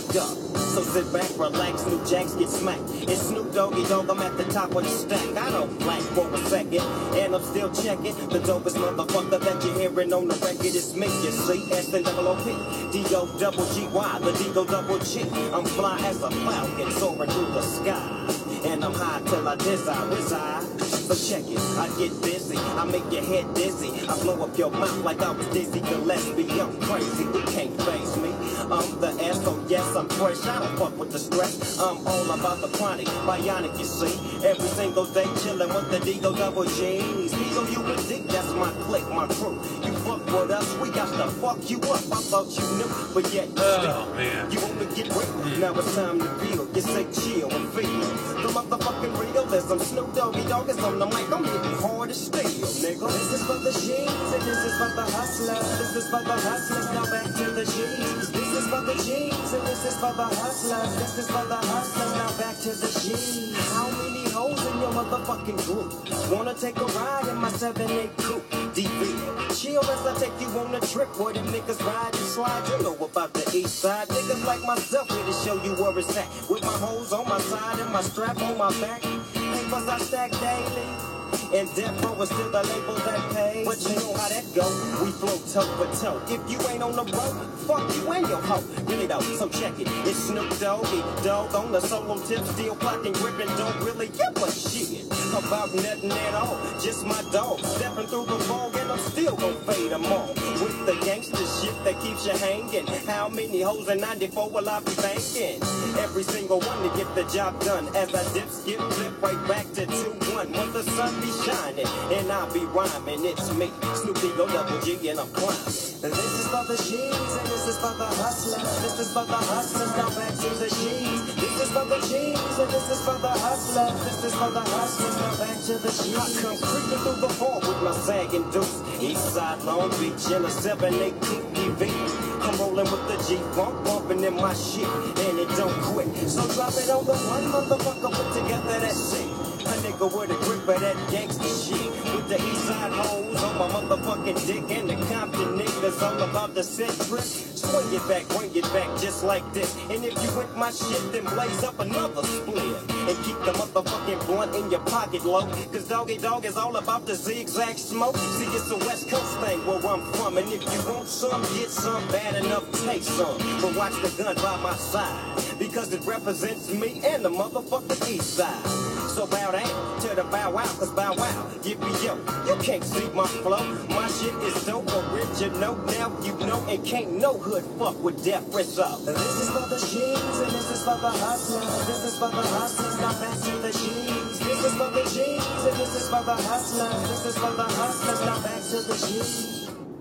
fucked up. So sit back, relax, new jacks get smacked. It's Snoop Doggy Dogg, I'm at the top of the stack. I don't blank for a second, and I'm still checking. The dopest motherfucker that you're hearing on the record is me, you see. S N double O P, D O double G Y, the D O double G. I'm fly as a falcon, soaring through the sky. And I'm high till I desire reside. So check it, I get busy, I make your head dizzy. I blow up your mouth like I was Dizzy Gillespie. I'm crazy, you can't face me. I'm the S, so yes, I'm fresh. I don't fuck with the stress. I'm all about the chronic, bionic, you see. Every single day chillin' with the D O double G's. P O U and D, that's my clique, my crew. You fuck with us, we got to fuck you up. I thought you knew, but yet you oh, man. You wanna get real, now it's time to feel. You say chill and feel the motherfucking realism. Snoop Doggy Dogg is on the mic, I'm hitting hard as steel, nigga. This is for the G's and this is for the hustlers. This is for the hustlers, now back to the G's. This is for the G's and this is for the hustlers. This is for the hustlers, now back to the G's. How many hoes in your motherfucking group wanna take a ride in my seven eight coupe? D V, chill as I take you on a trip where them niggas ride and slide. You know about the east side. Niggas like myself here to show you where it's at. With my hoes on my side and my strap on my back. Papers I stack daily. And Death Row is still the label that pays. But you know how that go, we flow toe for toe. If you ain't on the road, fuck you and your hoe. Really though, so check it. It's Snoop Doggy Dogg on the solo tip, still clocking, gripping, don't really give a shit about nothing at all. Just my dog, stepping through the fog and I'm still gon' fade them all. With the gangster shit that keeps you hanging. How many hoes in ninety-four will I be banking? Every single one to get the job done. As I dip, skip, flip right back to two one. When the sun be shining and I'll be rhyming, it's me, Snoop D O double G, and I'm climbing. And this is for the G's and this is for the hustlers. This is for the hustlers, now back to the G's. This is for the G's and this is for the hustlers. This is for the hustlers, now back to the G's. I come creeping through the hall with my sagging deuce. Eastside Long Beach in a seven eight coupe D V. I'm rolling with the G-Funk, bumping in my shit, and it don't quit. So drop it on the one motherfucker, put together that shit. A nigga with a grip of that gangsta shit. With the Eastside hoes on my motherfucking dick. And the Compton niggas all about the set trip. Swing it back, bring it back just like this. And if you with my shit, then blaze up another split. And keep the motherfucking blunt in your pocket low. Cause Doggy Dogg is all about the zigzag smoke. See, it's a West Coast thing where I'm from. And if you want some, get some, bad enough, take some. But watch the gun by my side. Because it represents me and the motherfucking East Side. So bow down to the bow wow, cause bow wow, yippee yo, you can't see my flow. My shit is dope, original, now you know, and can't no hood fuck with Death Rizzo. This is for the G's and this is for the hustlers. This is for the hustlers, now back to the G's. This is for the G's and this is for the hustlers. This is for the hustlers, now back to the G's.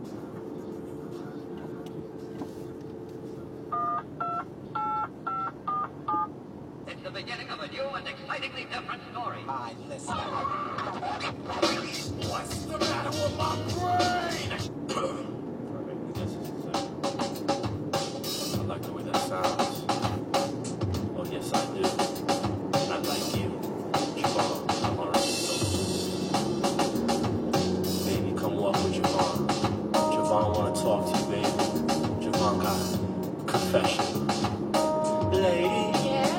It's the beginning of a new and excitingly different story. I listen. What's the matter with my brain? I like the way that sounds. Oh, yes, I do. I like you, Javon. I'm already so. Baby, come walk with Javon. Javon wanna talk to you, baby. Javon got confession. Lady.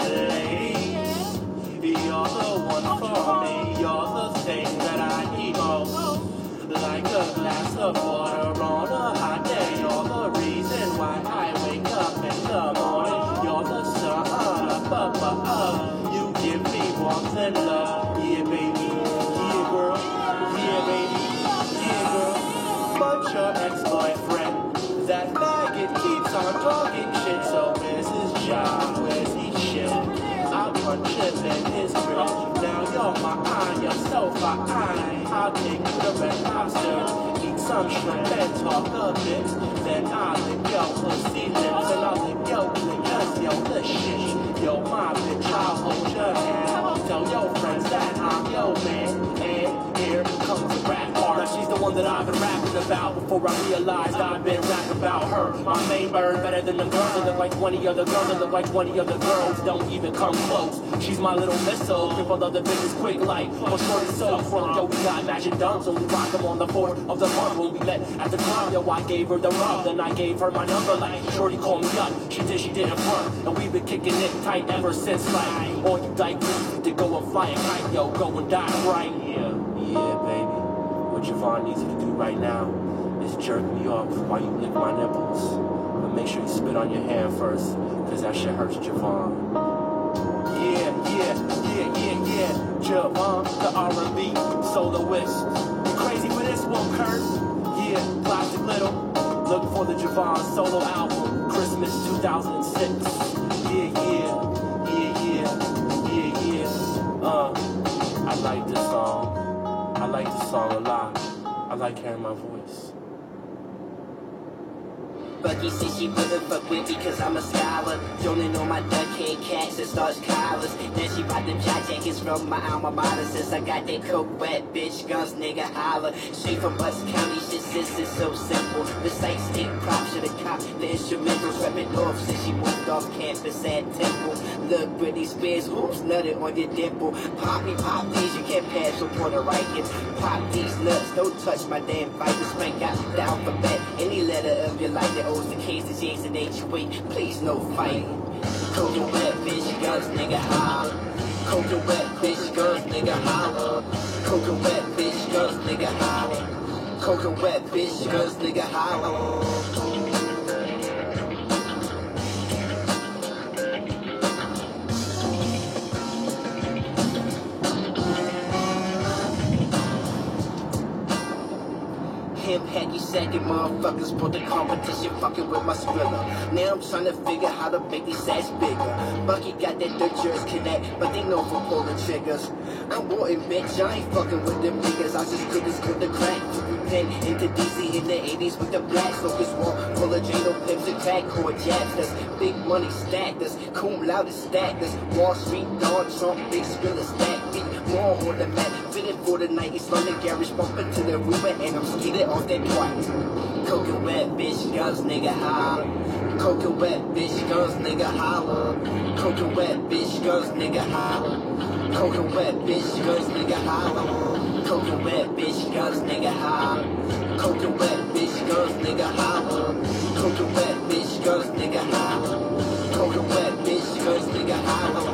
You're the one for me, you're the thing that I need most. Like a glass of water on a hot day, you're the reason why I wake up in the morning. You're the sun up, up, up, up. You give me warmth and love, yeah baby, yeah girl, yeah baby, yeah girl. But your ex-boyfriend, that faggot keeps on talking shit, so where's his job, where's he shit? I punch him in his grill. Now you're my eye, you're so fine. I'll take you to Red Lobster, eat some shrimp and talk a bit. Then I'll lick your pussy lips and I'll lick your clit. Cause you're the shit, you're my bitch. I'll hold your hand, tell your friends that I'm your man. And here comes the rap part. Now she's the one that I've been rapping about. Before I realized I've been rapping about her. My main bird better than the girls that look like twenty other girls that look like twenty other girls. Don't even come close. She's my little missile. Cripple other bitches quick like oh shorty so from. Yo, we got matching dunks, so we rock them on the fourth of the month. When we met at the club, yo, I gave her the rub. Then I gave her my number like shorty called me up. She did, she didn't front. And we've been kicking it tight ever since like all you dyke need to go and fly a kite, yo, go and die right. Yeah, yeah, baby. What Javon needs you to do right now is jerk me off while you lick my nipples. But make sure you spit on your hand first, cause that shit hurts Javon. Yeah, yeah, yeah, yeah, yeah. Javon, the R and B soloist. You crazy for this one, Kurt? Yeah, Plastic Little. Look for the Javon solo album, Christmas two thousand six. Yeah, yeah, yeah, yeah, yeah, yeah. Uh, I like this song. I like this song a lot. I like hearing my voice. Bucky said she wouldn't fuck with me cause I'm a scholar. Joning on my duckhead cats and starch collars. Then she bought them jack jackets from my alma mater. Since I got that coke wet, bitch, guns, nigga, holler. Straight from Bucks County, shit, sis, is so simple. The sight stick props to the cop, the instrumentals reppin' north since she moved off campus at Temple. Look, Britney Spears, oops, nutted on your dimple. Pop me, pop these, you can't pass for Puerto Ricans. Pop these nuts, don't touch my damn fighters. Spank out down for bet any letter of your life that owes the case to James and H U eight. Please no fight. Coca wet, bitch, guns, nigga, holler. Coca wet, bitch, guns, nigga, holler. Coca wet, bitch, guns, nigga, holler. Coca wet, bitch, guns, nigga, holler. Had you second motherfuckers put the competition fucking with my skrilla. Now I'm trying to figure how to make these ass bigger. Bucky got that dirt jerks connect, but they know for pulling triggers. I'm wanting bitch, I ain't fucking with them niggas. I just could as good the crack. Pen into D C in the eighties with the black focus wall full of Jado pimps and crack core jabs. That's big money stacked us, cum laude stacked us. Wall Street, Donald Trump, big skrilla stacked beat. More on the mat, fitted for the night. It's from the garage, bumping to the roof, and I'm skeeted off that twat. Coca wet, bitch, guns, nigga, holler. Coca wet, bitch, guns, nigga, holler. Coca wet, bitch, guns, nigga, holler. Coca wet, bitch, guns, nigga, holler. Coca wet, bitch, guns, nigga, holler. Coca wet, bitch, guns, nigga, holler. Coca wet, bitch, guns, nigga, holler. Coca wet, bitch, guns, nigga, holler.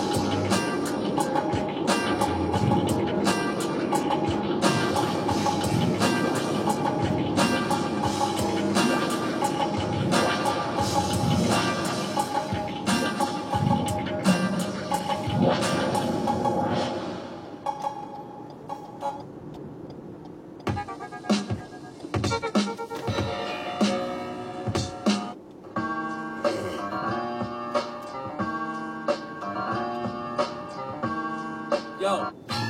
Yo.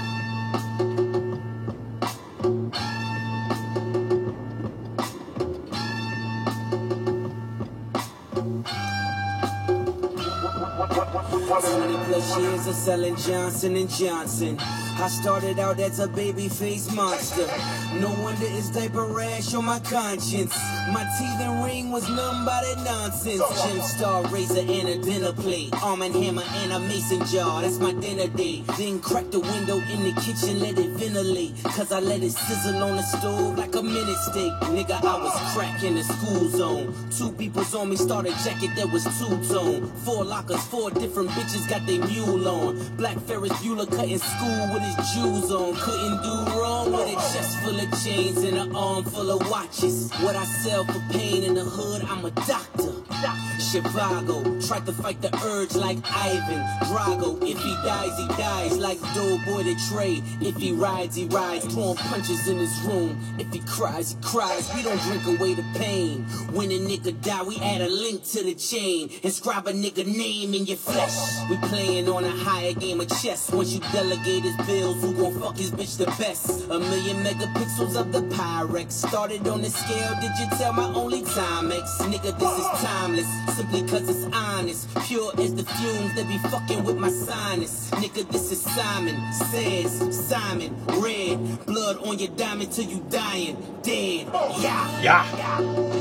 twenty plus years of selling Johnson and Johnson. I started out as a baby face monster. No wonder it's diaper rash on my conscience. My teeth and ring was numb by that nonsense. Gem Star razor and a dinner plate. Arm and hammer and a mason jar. That's my dinner date. Then crack the window in the kitchen, let it ventilate. Cause I let it sizzle on the stove like a minute steak. Nigga, I was crack in the school zone. Two peoples on me, started jacket that was two-tone. Four lockers, four different bitches got their mule on. Black Ferris Bueller cutting school with his jewels on. Couldn't do wrong with a chest full of chains and an arm full of watches. What I sell for pain in the hood, I'm a doctor. Chicago, tried to fight the urge like Ivan Drago. If he dies, he dies like Doughboy the Trey. If he rides, he rides, throwing punches in his room. If he cries, he cries. We don't drink away the pain. When a nigga die, we add a link to the chain. Inscribe a nigga name in your flesh. We playing on a higher game of chess. Once you delegate his business feels. Who gon' fuck his bitch the best? A million megapixels of the Pyrex. Started on the scale, did you tell my only Timex? Nigga, this is timeless, simply cause it's honest. Pure as the fumes that be fucking with my sinus. Nigga, this is Simon Says, Simon Red. Blood on your diamond till you dying, dead. Yeah. Yeah.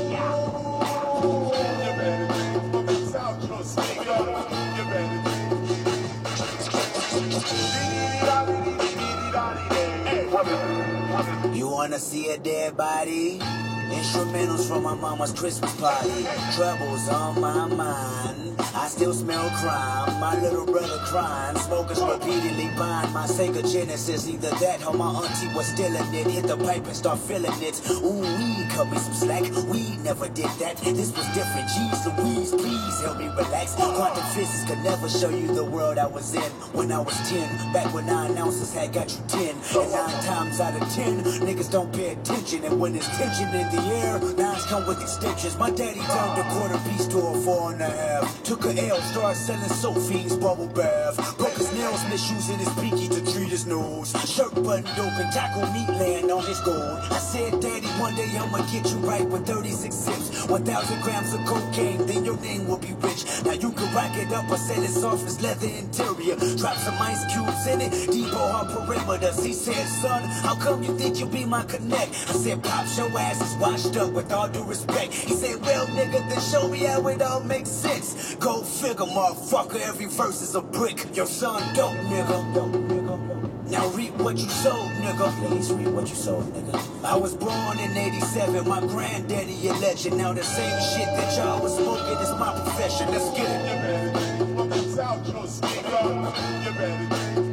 You wanna see a dead body? Instrumentals from my mama's Christmas party. Troubles on my mind. I still smell crime. My little brother crying. Smokers repeatedly buying my Sega Genesis. Either that or my auntie was stealing it. Hit the pipe and start filling it. Ooh, we cut me some slack. We never did that. This was different. Jeez Louise, please help me relax. Quantum physics could never show you the world I was in when I was ten. Back when nine ounces had got you ten. And nine times out of ten, niggas don't pay attention. And when there's tension in the air, nines come with extensions. My daddy turned a quarter piece to a four and a half. Took a L, started selling Sophie's bubble bath. Broke his nails, misusing his pinky to treat his nose. Shirt buttoned open, tackle meat land on his gold. I said, Daddy, one day I'ma get you right with thirty-six zips. one thousand grams of cocaine, then your name will be rich. Now you can rack it up or set it soft as leather interior. Drop some ice cubes in it, depot on perimeters. He said, son, how come you think you be my connect? I said, Pops, your ass is washed up with all due respect. He said, well, nigga, then show me how it all makes sense. Go figure, motherfucker, every verse is a brick. Your son dope, nigga. Now reap what you sowed, nigga. Please reap what you sowed, nigga. I was born in eighty-seven, my granddaddy a legend. Now the same shit that y'all was smoking is my profession. Let's get it. You better look out your speaker. You better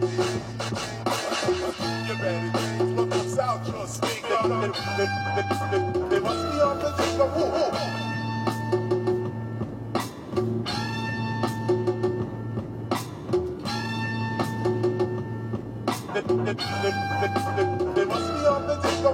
You better look out your speaker. They must be on the speaker. They must be on the disco.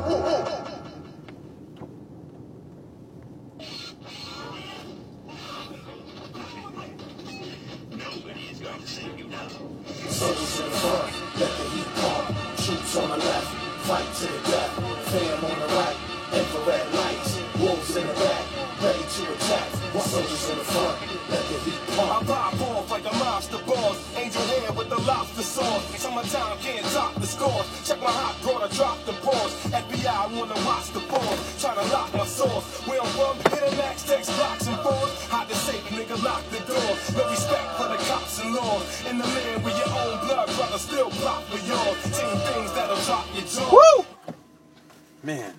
Nobody's going to save you now. Soldiers in the front, let the heat pump. Troops on the left, fight to the death. Fam on the right, infrared lights. Wolves in the back, ready to attack. Soldiers in the front, let the heat pump. I pop off like a lobster boss. Angel hair with the lobster sauce. Summertime can't top the scores. Check my hot broad, I drop the balls. F B I wanna watch the balls. Tryna lock my source. Where I'm from, hit a max, text, blocks and fours. Hide the safe, nigga, lock the door. No respect for the cops and laws. In the land where your own blood brother still block for yours. Same things that'll drop your jaw. Woo! Man.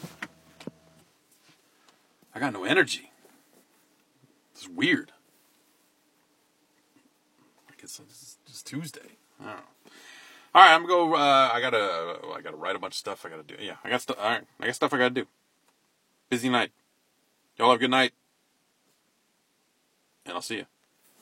I got no energy. It's weird. I guess it's just Tuesday. I don't know. All right, I'm gonna go. Uh, I gotta. I gotta write a bunch of stuff. I gotta do. Yeah, I got stuff. All right, I got stuff I gotta do. Busy night. Y'all have a good night, and I'll see you.